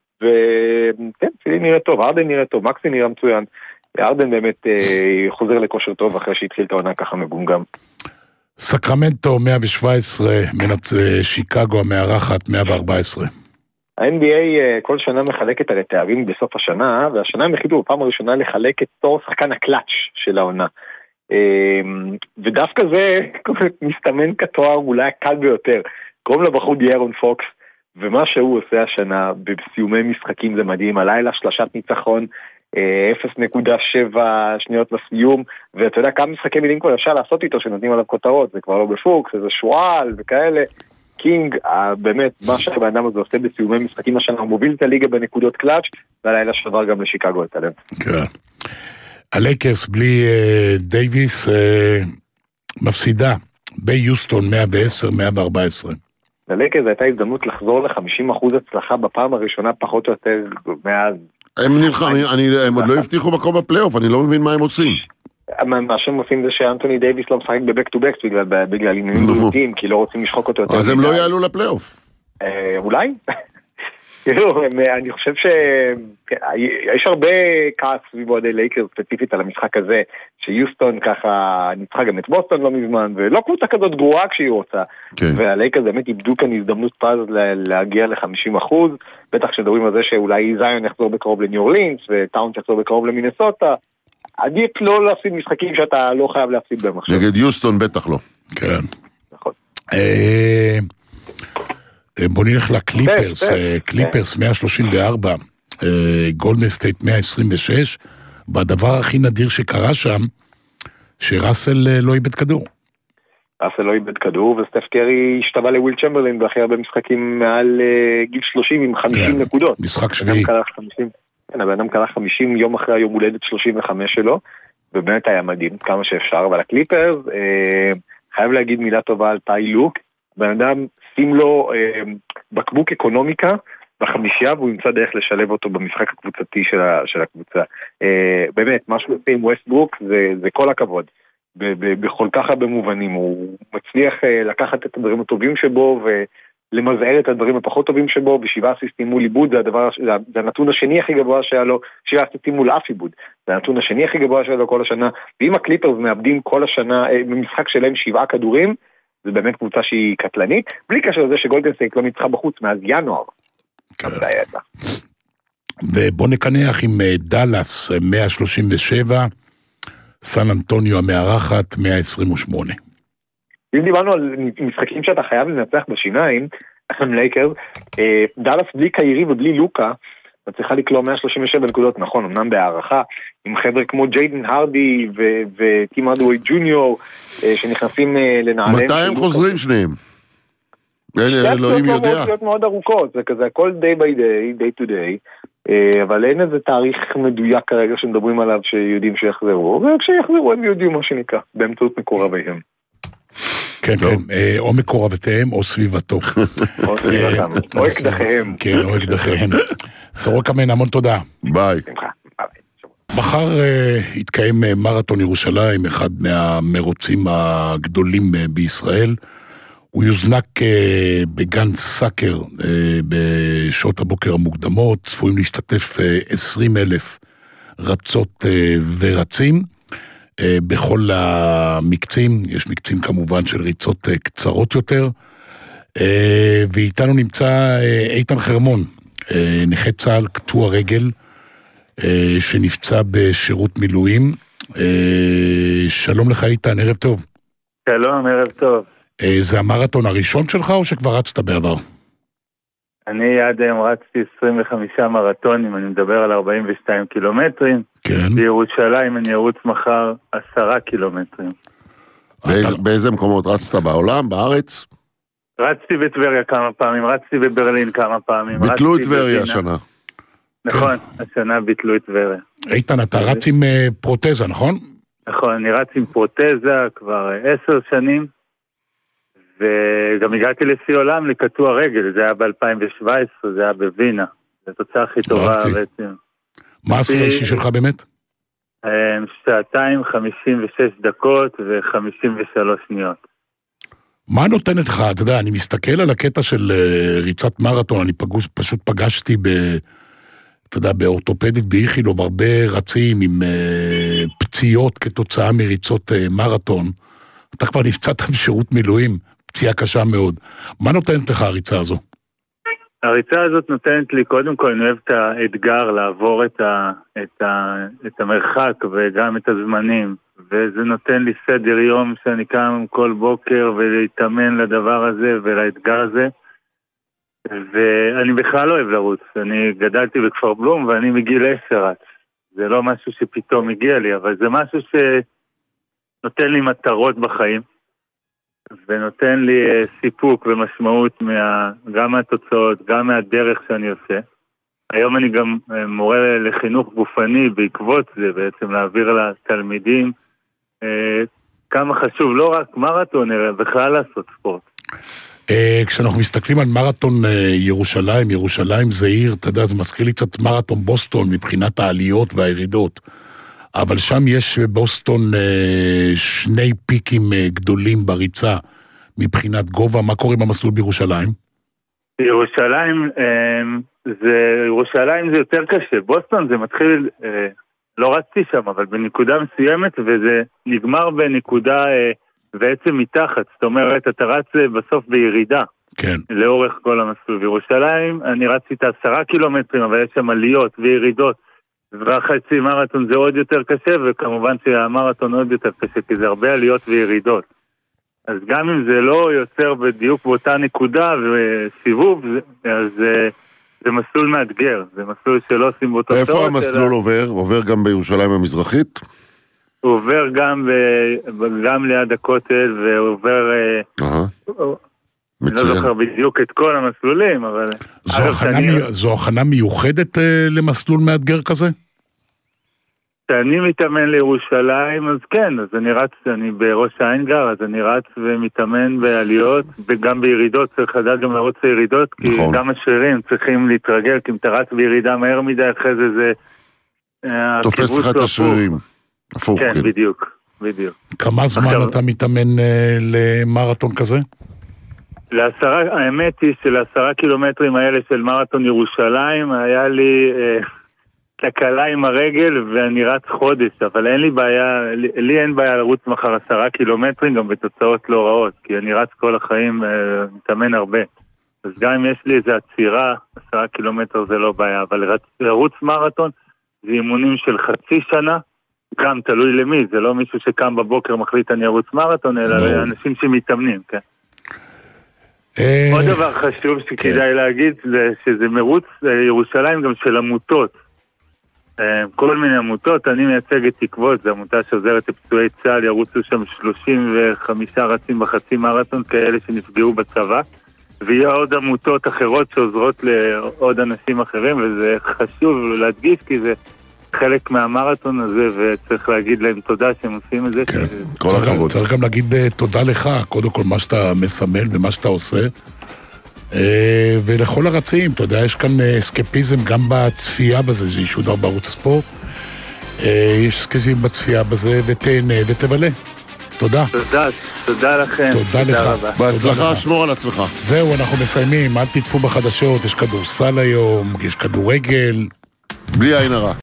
וכן, פילי נראה טוב, ארדן נראה טוב, מקסי נראה מצוין, ארדן באמת אה, חוזר לכושר טוב אחרי שהתחיל את העונה ככה מגומגם. סקרמנטו מאה שבע עשרה, מנצ... שיקגו המארחת מאה וארבע עשרה. ה-אן בי איי אה, כל שנה מחלקת על התארים בסוף השנה, והשנה הם החליטו בפעם הראשונה לחלק את תור שחקן הקלאץ' של העונה. אה, ודווקא זה מסתמן כתואר אולי הקל ביותר. קוראים לבחור דיארון פוקס, ומה שהוא עושה השנה בסיומי משחקים זה מדהים, הלילה שלשת ניצחון, אפס נקודה שבע שניות לסיום, ואתה יודע כמה משחקי מילים כבר אפשר לעשות איתו שנותנים עליו כותרות, זה כבר לא בפוקס, זה שואל וכאלה. קינג, באמת, מה שהבן אדם הזה עושה בסיומי משחקים השנה, הוא מוביל את הליגה בנקודות קלאץ', והלילה שבר גם לשיקגו את הלב. כן. הלייקרס בלי דייביס מפסידה ביוסטון מאה ועשר מאה וארבע עשרה. ללייקרס הייתה הזדמנות לחזור ל-חמישים אחוז הצלחה בפעם הראשונה פחות או יותר מאז. הם נלחמים, הם עוד לא הבטיחו מקום בפלייאוף, אני לא מבין מה הם עושים. מה שהם עושים זה שאנטוני דייביס לא משחק בבק טו בקס בגלל עניינים בריאותיים, כי לא רוצים לשחוק אותו יותר. אז הם לא יעלו לפלייאוף. אולי? אני חושב שיש הרבה כעס סביב אוהדי לייקרס ספציפית על המשחק הזה, שיוסטון ככה ניצחה גם את בוסטון לא מזמן, ולא קבוצה כזאת גרועה כשהיא רוצה, והלייקרס באמת איבדו כאן הזדמנות פז להגיע ל-חמישים אחוז, בטח כשדברים על זה שאולי זיון יחזור בקרוב לניו אורלינס, וטאונס יחזור בקרוב למינסוטה, עדיף לא להפסיד משחקים שאתה לא חייב להפסיד בהם עכשיו. נגד יוסטון בטח לא. כן. נכון. בוא נלך לקליפרס, קליפרס מאה שלושים וארבע, גולדן סטייט מאה עשרים ושש, והדבר הכי נדיר שקרה שם, שראסל לא איבד כדור. ראסל לא איבד כדור, וסטף קרי השתווה לוויל צ'מברלין, ואחרי הרבה משחקים מעל גיל שלושים עם חמישים נקודות. משחק שביעי. כן, הבן אדם קרה חמישים יום אחרי היום הולדת שלושים וחמש שלו, ובאמת היה מדהים, כמה שאפשר, אבל הקליפרס, חייב להגיד מילה טובה על טאי לוק, בן אדם שים לו אה, בקבוק אקונומיקה בחמישייה, והוא ימצא דרך לשלב אותו במשחק הקבוצתי של, ה, של הקבוצה. אה, באמת, מה שהוא עושה עם ווסטברוק זה, זה כל הכבוד. ב, ב, בכל כך הרבה מובנים, הוא מצליח אה, לקחת את הדברים הטובים שבו, ולמזער את הדברים הפחות טובים שבו, בשבעה אסיסטים מול עיבוד, זה, הדבר, זה, זה הנתון השני הכי גבוה שהיה לו, שבעה אסיסטים מול אף עיבוד, זה הנתון השני הכי גבוה שהיה לו כל השנה, ואם הקליפרס מאבדים כל השנה, אה, במשחק שלהם שבעה כדורים, זה באמת קבוצה שהיא קטלנית, בלי קשר לזה שגולדן סטייט לא ניצחה בחוץ מאז ינואר. ובוא נקנח עם דלס מאה שלושים ושבע, סן אנטוניו המארחת מאה עשרים ושמונה. אם דיברנו על משחקים שאתה חייב לנצח בשיניים, אחרי לייקרס, דלס בלי קיירי ובלי לוקה, אתה צריכה לקלוע מאה שלושים ושבע נקודות, נכון, אמנם בהערכה, עם חבר'ה כמו ג'יידן הרדי וטים ארדווי ג'וניור, שנכנסים לנעליהם. מתי הם חוזרים שניהם? אלוהים יודע. זה להיות מאוד ארוכות, זה כזה הכל day by day, day to day, אבל אין איזה תאריך מדויק כרגע שמדברים עליו שיודעים שיחזרו, וכשיחזרו הם יודעים מה שנקרא, באמצעות מקורביהם. כן, כן, או מקורבתיהם או סביבתו. או סביבתם, או אקדחיהם. כן, או אקדחיהם. סורוקה מן, המון תודה. ביי. מחר התקיים מרתון ירושלים, אחד מהמרוצים הגדולים בישראל. הוא יוזנק בגן סאקר בשעות הבוקר המוקדמות, צפויים להשתתף עשרים אלף רצות ורצים. בכל המקצים, יש מקצים כמובן של ריצות קצרות יותר, ואיתנו נמצא איתן חרמון, נכה צה"ל קטוע רגל, שנפצע בשירות מילואים. שלום לך איתן, ערב טוב. שלום, ערב טוב. זה המרתון הראשון שלך או שכבר רצת בעבר? אני עד היום רצתי עשרים וחמישה מרתונים, אני מדבר על ארבעים ושתיים קילומטרים. כן. בירושלים אני ארוץ מחר עשרה קילומטרים. באיזה מקומות רצת? בעולם? בארץ? רצתי בטבריה כמה פעמים, רצתי בברלין כמה פעמים. ביטלו את טבריה השנה. נכון, השנה ביטלו את טבריה. איתן, אתה רץ עם פרוטזה, נכון? נכון, אני רץ עם פרוטזה כבר עשר שנים, וגם הגעתי לשיא עולם לקטוע רגל, זה היה ב-אלפיים שבע עשרה, זה היה בווינה, זו התוצאה הכי טובה בעצם. מה השיא האישי שלך באמת? שעתיים, חמישים ושש דקות ו-חמישים ושלוש שניות. מה נותנת לך? אתה יודע, אני מסתכל על הקטע של ריצת מרתון, אני פגוש, פשוט פגשתי ב... אתה יודע, באורתופדית באיכילוב, הרבה רצים עם uh, פציעות כתוצאה מריצות uh, מרתון. אתה כבר נפצעת בשירות מילואים, פציעה קשה מאוד. מה נותנת לך הריצה הזו? הריצה הזאת נותנת לי, קודם כל, אני אוהב את האתגר לעבור את, ה, את, ה, את המרחק וגם את הזמנים. וזה נותן לי סדר יום שאני קם כל בוקר ולהתאמן לדבר הזה ולאתגר הזה. ואני בכלל לא אוהב לרוץ, אני גדלתי בכפר בלום ואני מגיל עשר רץ. זה לא משהו שפתאום הגיע לי, אבל זה משהו שנותן לי מטרות בחיים, ונותן לי סיפוק ומשמעות מה, גם מהתוצאות, גם מהדרך שאני עושה. היום אני גם מורה לחינוך גופני בעקבות זה, בעצם להעביר לתלמידים כמה חשוב, לא רק מרתון, אלא בכלל לעשות ספורט. כשאנחנו מסתכלים על מרתון ירושלים, ירושלים זה עיר, אתה יודע, זה מזכיר לי קצת מרתון בוסטון מבחינת העליות והירידות, אבל שם יש בבוסטון שני פיקים גדולים בריצה מבחינת גובה. מה קורה במסלול בירושלים? ירושלים זה, ירושלים זה יותר קשה. בוסטון זה מתחיל, לא רצתי שם, אבל בנקודה מסוימת, וזה נגמר בנקודה בעצם מתחת, זאת אומרת, אתה רץ בסוף בירידה. כן. לאורך כל המסלול. בירושלים, אני רצתי את עשרה קילומטרים, אבל יש שם עליות וירידות, והחצי מרתון זה עוד יותר קשה, וכמובן שהמרתון עוד יותר קשה, כי זה הרבה עליות וירידות. אז גם אם זה לא יוצר בדיוק באותה נקודה וסיבוב, אז זה מסלול מאתגר, זה מסלול שלא עושים באותו שעות. איפה המסלול עובר? עובר גם בירושלים המזרחית? הוא עובר גם, גם ליד הכותל, ועובר... אני לא זוכר בדיוק את כל המסלולים, אבל... זו הכנה, מי... זו הכנה מיוחדת למסלול מאתגר כזה? כשאני מתאמן לירושלים, אז כן, אז אני רץ, אני בראש העין גר, אז אני רץ ומתאמן בעליות, וגם בירידות, צריך לדעת גם לרוץ לירידות, כי נכון. גם השרירים צריכים להתרגל, כי אם אתה רץ בירידה מהר מדי, אחרי זה זה... תופס לך את השרירים. הפוך, כן, כן, בדיוק, בדיוק. כמה זמן עכשיו... אתה מתאמן אה, למרתון כזה? לעשרה, האמת היא שלעשרה קילומטרים האלה של מרתון ירושלים, היה לי... אה, תקלה עם הרגל ואני רץ חודש, אבל אין לי בעיה, לי, לי אין בעיה לרוץ מחר עשרה קילומטרים, גם בתוצאות לא רעות, כי אני רץ כל החיים, אה, מתאמן הרבה. אז גם אם יש לי איזו עצירה, עשרה קילומטר זה לא בעיה, אבל לרצ, לרוץ מרתון זה אימונים של חצי שנה, גם תלוי למי, זה לא מישהו שקם בבוקר מחליט אני ארוץ מרתון, אלא לא. אנשים שמתאמנים, כן. אה... עוד דבר חשוב שכדאי כן. להגיד, זה שזה מרוץ ירושלים גם של עמותות, כל מיני עמותות, אני מייצג את תקוות, זו עמותה שעוזרת לפצועי צה"ל, ירוצו שם שלושים וחמישה רצים בחצי מרתון, כאלה שנפגעו בצבא, ויהיה עוד עמותות אחרות שעוזרות לעוד אנשים אחרים, וזה חשוב להדגיש, כי זה חלק מהמרתון הזה, וצריך להגיד להם תודה שהם עושים את זה. כן, כל הכבוד. צריך גם להגיד תודה לך, קודם כל מה שאתה מסמל ומה שאתה עושה, ולכל הרצים, אתה יודע, יש כאן סקפיזם גם בצפייה בזה, זה ישודר בערוץ הספורט, יש סקפיזם בצפייה בזה, ותהנה ותבלה. תודה. תודה, תודה לכם. תודה לך. בהצלחה, שמור על עצמך. זהו, אנחנו מסיימים, אל תצפו בחדשות, יש כדורסל היום, יש כדורגל. בלי עין הרע.